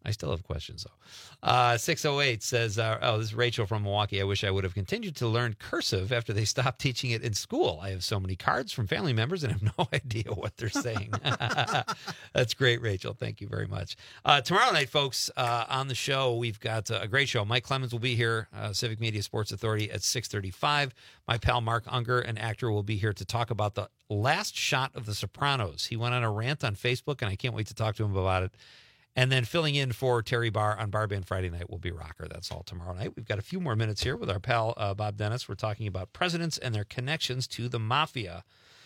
I still have questions, though. 608 says, this is Rachel from Milwaukee. I wish I would have continued to learn cursive after they stopped teaching it in school. I have so many cards from family members and have no idea what they're saying. That's great, Rachel. Thank you very much. Tomorrow night, folks, on the show, we've got a great show. Mike Clemens will be here, Civic Media Sports Authority at 6:35. My pal Mark Unger, an actor, will be here to talk about the last shot of The Sopranos. He went on a rant on Facebook, and I can't wait to talk to him about it. And then filling in for Terry Barr on Bar Band Friday night will be Rocker. That's all tomorrow night. We've got a few more minutes here with our pal Bob Dennis. We're talking about presidents and their connections to the mafia.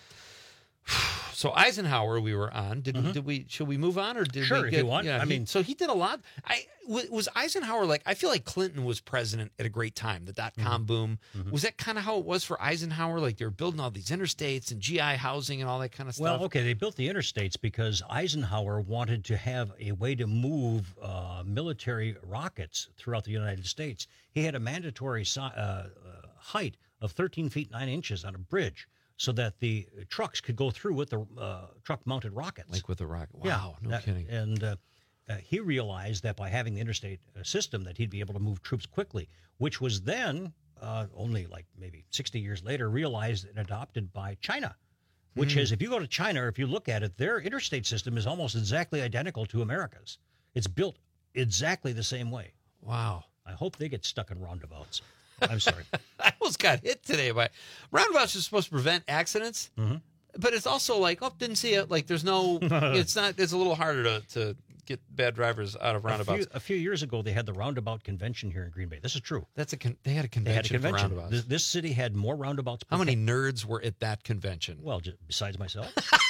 So Eisenhower, we were on. Should we move on, or did sure, we if you want? Yeah, so he did a lot. Was Eisenhower I feel like Clinton was president at a great time. The .com boom. Was that kind of how it was for Eisenhower? Like they were building all these interstates and GI housing and all that kind of stuff. Well, okay, they built the interstates because Eisenhower wanted to have a way to move military rockets throughout the United States. He had a mandatory height of 13 feet 9 inches on a bridge, so that the trucks could go through with the truck-mounted rockets. Like with the rocket. Wow, no kidding. And he realized that by having the interstate system that he'd be able to move troops quickly, which was then, only like maybe 60 years later, realized and adopted by China, which is, if you go to China, or if you look at it, their interstate system is almost exactly identical to America's. It's built exactly the same way. Wow. I hope they get stuck in roundabouts. I'm sorry. I almost got hit today by roundabouts are supposed to prevent accidents, but it's also didn't see it. Like there's no, it's not. It's a little harder to get bad drivers out of roundabouts. A few years ago, they had the roundabout convention here in Green Bay. This is true. They had a convention. For roundabouts. This city had more roundabouts. How many nerds were at that convention? Well, besides myself.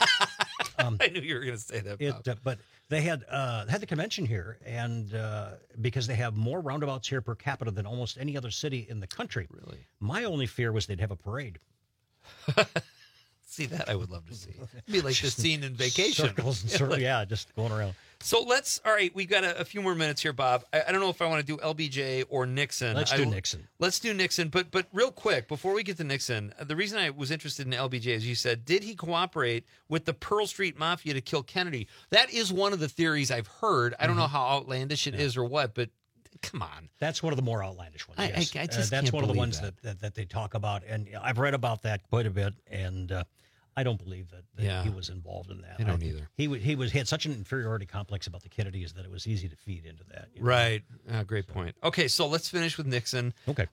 I knew you were going to say that, but they had the convention here, and because they have more roundabouts here per capita than almost any other city in the country. Really? My only fear was they'd have a parade. See, that I would love to see. It'd be like the scene in Vacation. Circles and circles, just going around. So all right, we've got a few more minutes here, Bob. I don't know if I want to do LBJ or Nixon. Let's do Nixon. Let's do Nixon. But real quick, before we get to Nixon, the reason I was interested in LBJ is you said, did he cooperate with the Pearl Street Mafia to kill Kennedy? That is one of the theories I've heard. I don't know how outlandish it is or what, but come on. That's one of the more outlandish ones. Yes. I just that's can't one of the ones that. that they talk about, and I've read about that quite a bit, and I don't believe that he was involved in that. I don't either. He had such an inferiority complex about the Kennedys that it was easy to feed into that. Right. Great point. Okay, so let's finish with Nixon. Okay.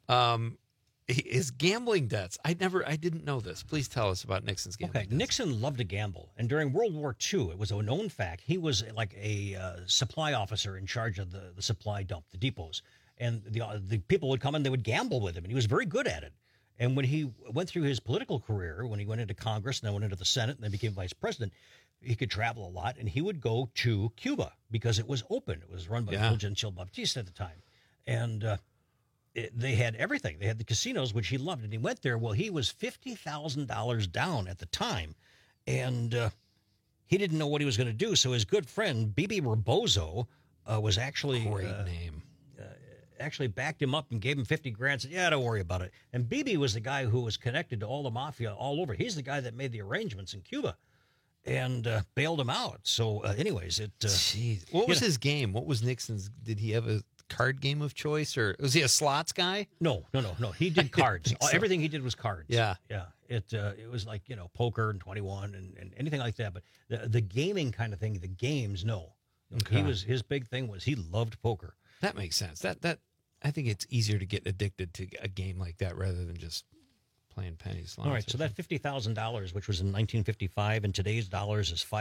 His gambling debts. I didn't know this. Please tell us about Nixon's gambling debts. Nixon loved to gamble, and during World War II, it was a known fact. He was like a supply officer in charge of the supply dump, the depots, and the people would come and they would gamble with him, and he was very good at it. And when he went through his political career, when he went into Congress and then went into the Senate and then became vice president, he could travel a lot, and he would go to Cuba because it was open. It was run by Fulgencio Batista at the time. And they had everything. They had the casinos, which he loved, and he went there. Well, he was $50,000 down at the time, and he didn't know what he was going to do. So his good friend, Bibi Rebozo, was actually... Great name. Actually backed him up and gave him 50 grand. Said, yeah, don't worry about it. And Bibi was the guy who was connected to all the mafia all over. He's the guy that made the arrangements in Cuba and bailed him out. So anyways, Jeez. What was his game? What was Nixon's? Did he have a card game of choice, or was he a slots guy? No. He did cards. So. Everything he did was cards. Yeah. It was like, poker and 21 and anything like that. But the gaming kind of thing, the games, no. Okay. His big thing was he loved poker. That makes sense. That I think it's easier to get addicted to a game like that rather than just playing penny slots. All right, so that $50,000, which was in 1955, in today's dollars is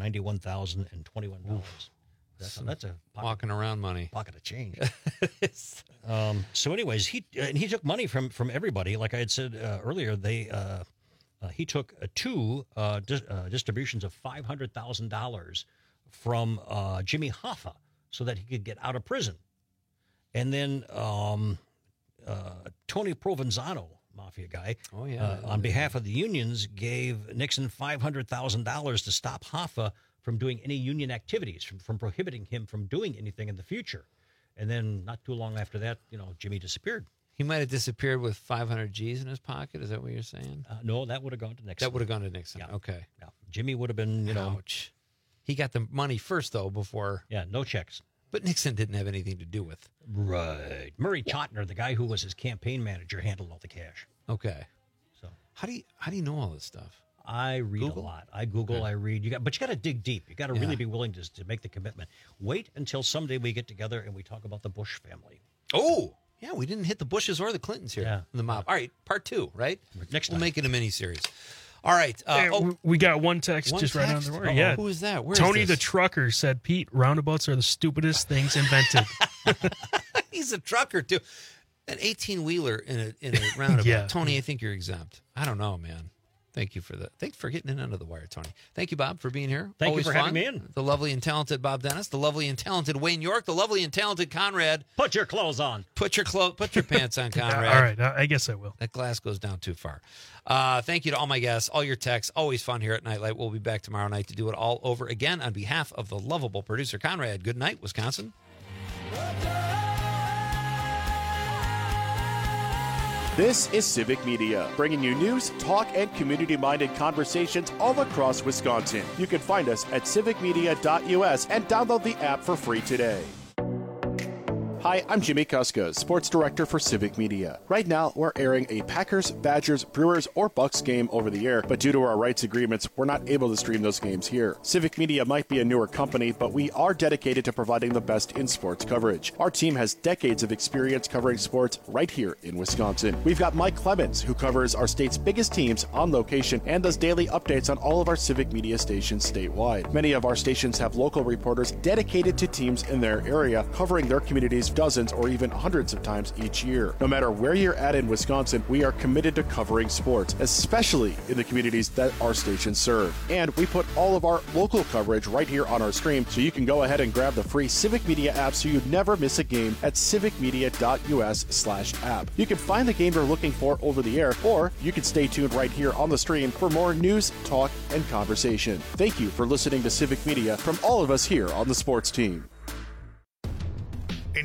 $591,021. That's a walking around money, pocket of change. So, anyways, he took money from everybody. Like I had said earlier, he took two distributions of $500,000 from Jimmy Hoffa so that he could get out of prison. And then Tony Provenzano, mafia guy, on behalf of the unions, gave Nixon $500,000 to stop Hoffa from doing any union activities, from prohibiting him from doing anything in the future. And then not too long after that, Jimmy disappeared. He might have disappeared with 500 G's in his pocket. Is that what you're saying? No, that would have gone to Nixon. That would have gone to Nixon. Yeah. Okay. Yeah. Jimmy would have been, Ouch. He got the money first, though, before. Yeah, no checks. But Nixon didn't have anything to do with. Right. Murray Chotiner, the guy who was his campaign manager, handled all the cash. Okay. So how do you know all this stuff? I read a lot. I Google, I read. But you got to dig deep. You got to really be willing to make the commitment. Wait until someday we get together and we talk about the Bush family. Oh, yeah, we didn't hit the Bushes or the Clintons here. Yeah. The mob. All right, part 2, right? Next time. We'll make it a mini-series. All right. We got one text just right on the word. Yeah. Who is that? Where Tony is the this? trucker said, Pete, roundabouts are the stupidest things invented. He's a trucker, too. An 18-wheeler in a roundabout. Yeah. Tony, I think you're exempt. I don't know, man. Thank you for that. Thanks for getting in under the wire, Tony. Thank you, Bob, for being here. Thank Always you for fun. having me in. The lovely and talented Bob Dennis, the lovely and talented Wayne York, the lovely and talented Conrad. Put your clothes on. Put your pants on, Conrad. All right, I guess I will. That glass goes down too far. Thank you to all my guests, all your texts. Always fun here at Nightlight. We'll be back tomorrow night to do it all over again. On behalf of the lovable producer, Conrad, good night, Wisconsin. This is Civic Media, bringing you news, talk, and community-minded conversations all across Wisconsin. You can find us at civicmedia.us and download the app for free today. Hi, I'm Jimmy Kuska, Sports Director for Civic Media. Right now, we're airing a Packers, Badgers, Brewers, or Bucks game over the air, but due to our rights agreements, we're not able to stream those games here. Civic Media might be a newer company, but we are dedicated to providing the best in sports coverage. Our team has decades of experience covering sports right here in Wisconsin. We've got Mike Clemens, who covers our state's biggest teams on location and does daily updates on all of our Civic Media stations statewide. Many of our stations have local reporters dedicated to teams in their area, covering their communities dozens or even hundreds of times each year. No matter where you're at in Wisconsin, we are committed to covering sports, especially in the communities that our stations serve. And we put all of our local coverage right here on our stream, so you can go ahead and grab the free Civic Media app so you never miss a game at civicmedia.us/app. You can find the game you're looking for over the air, or you can stay tuned right here on the stream for more news, talk, and conversation. Thank you for listening to Civic Media from all of us here on the sports team.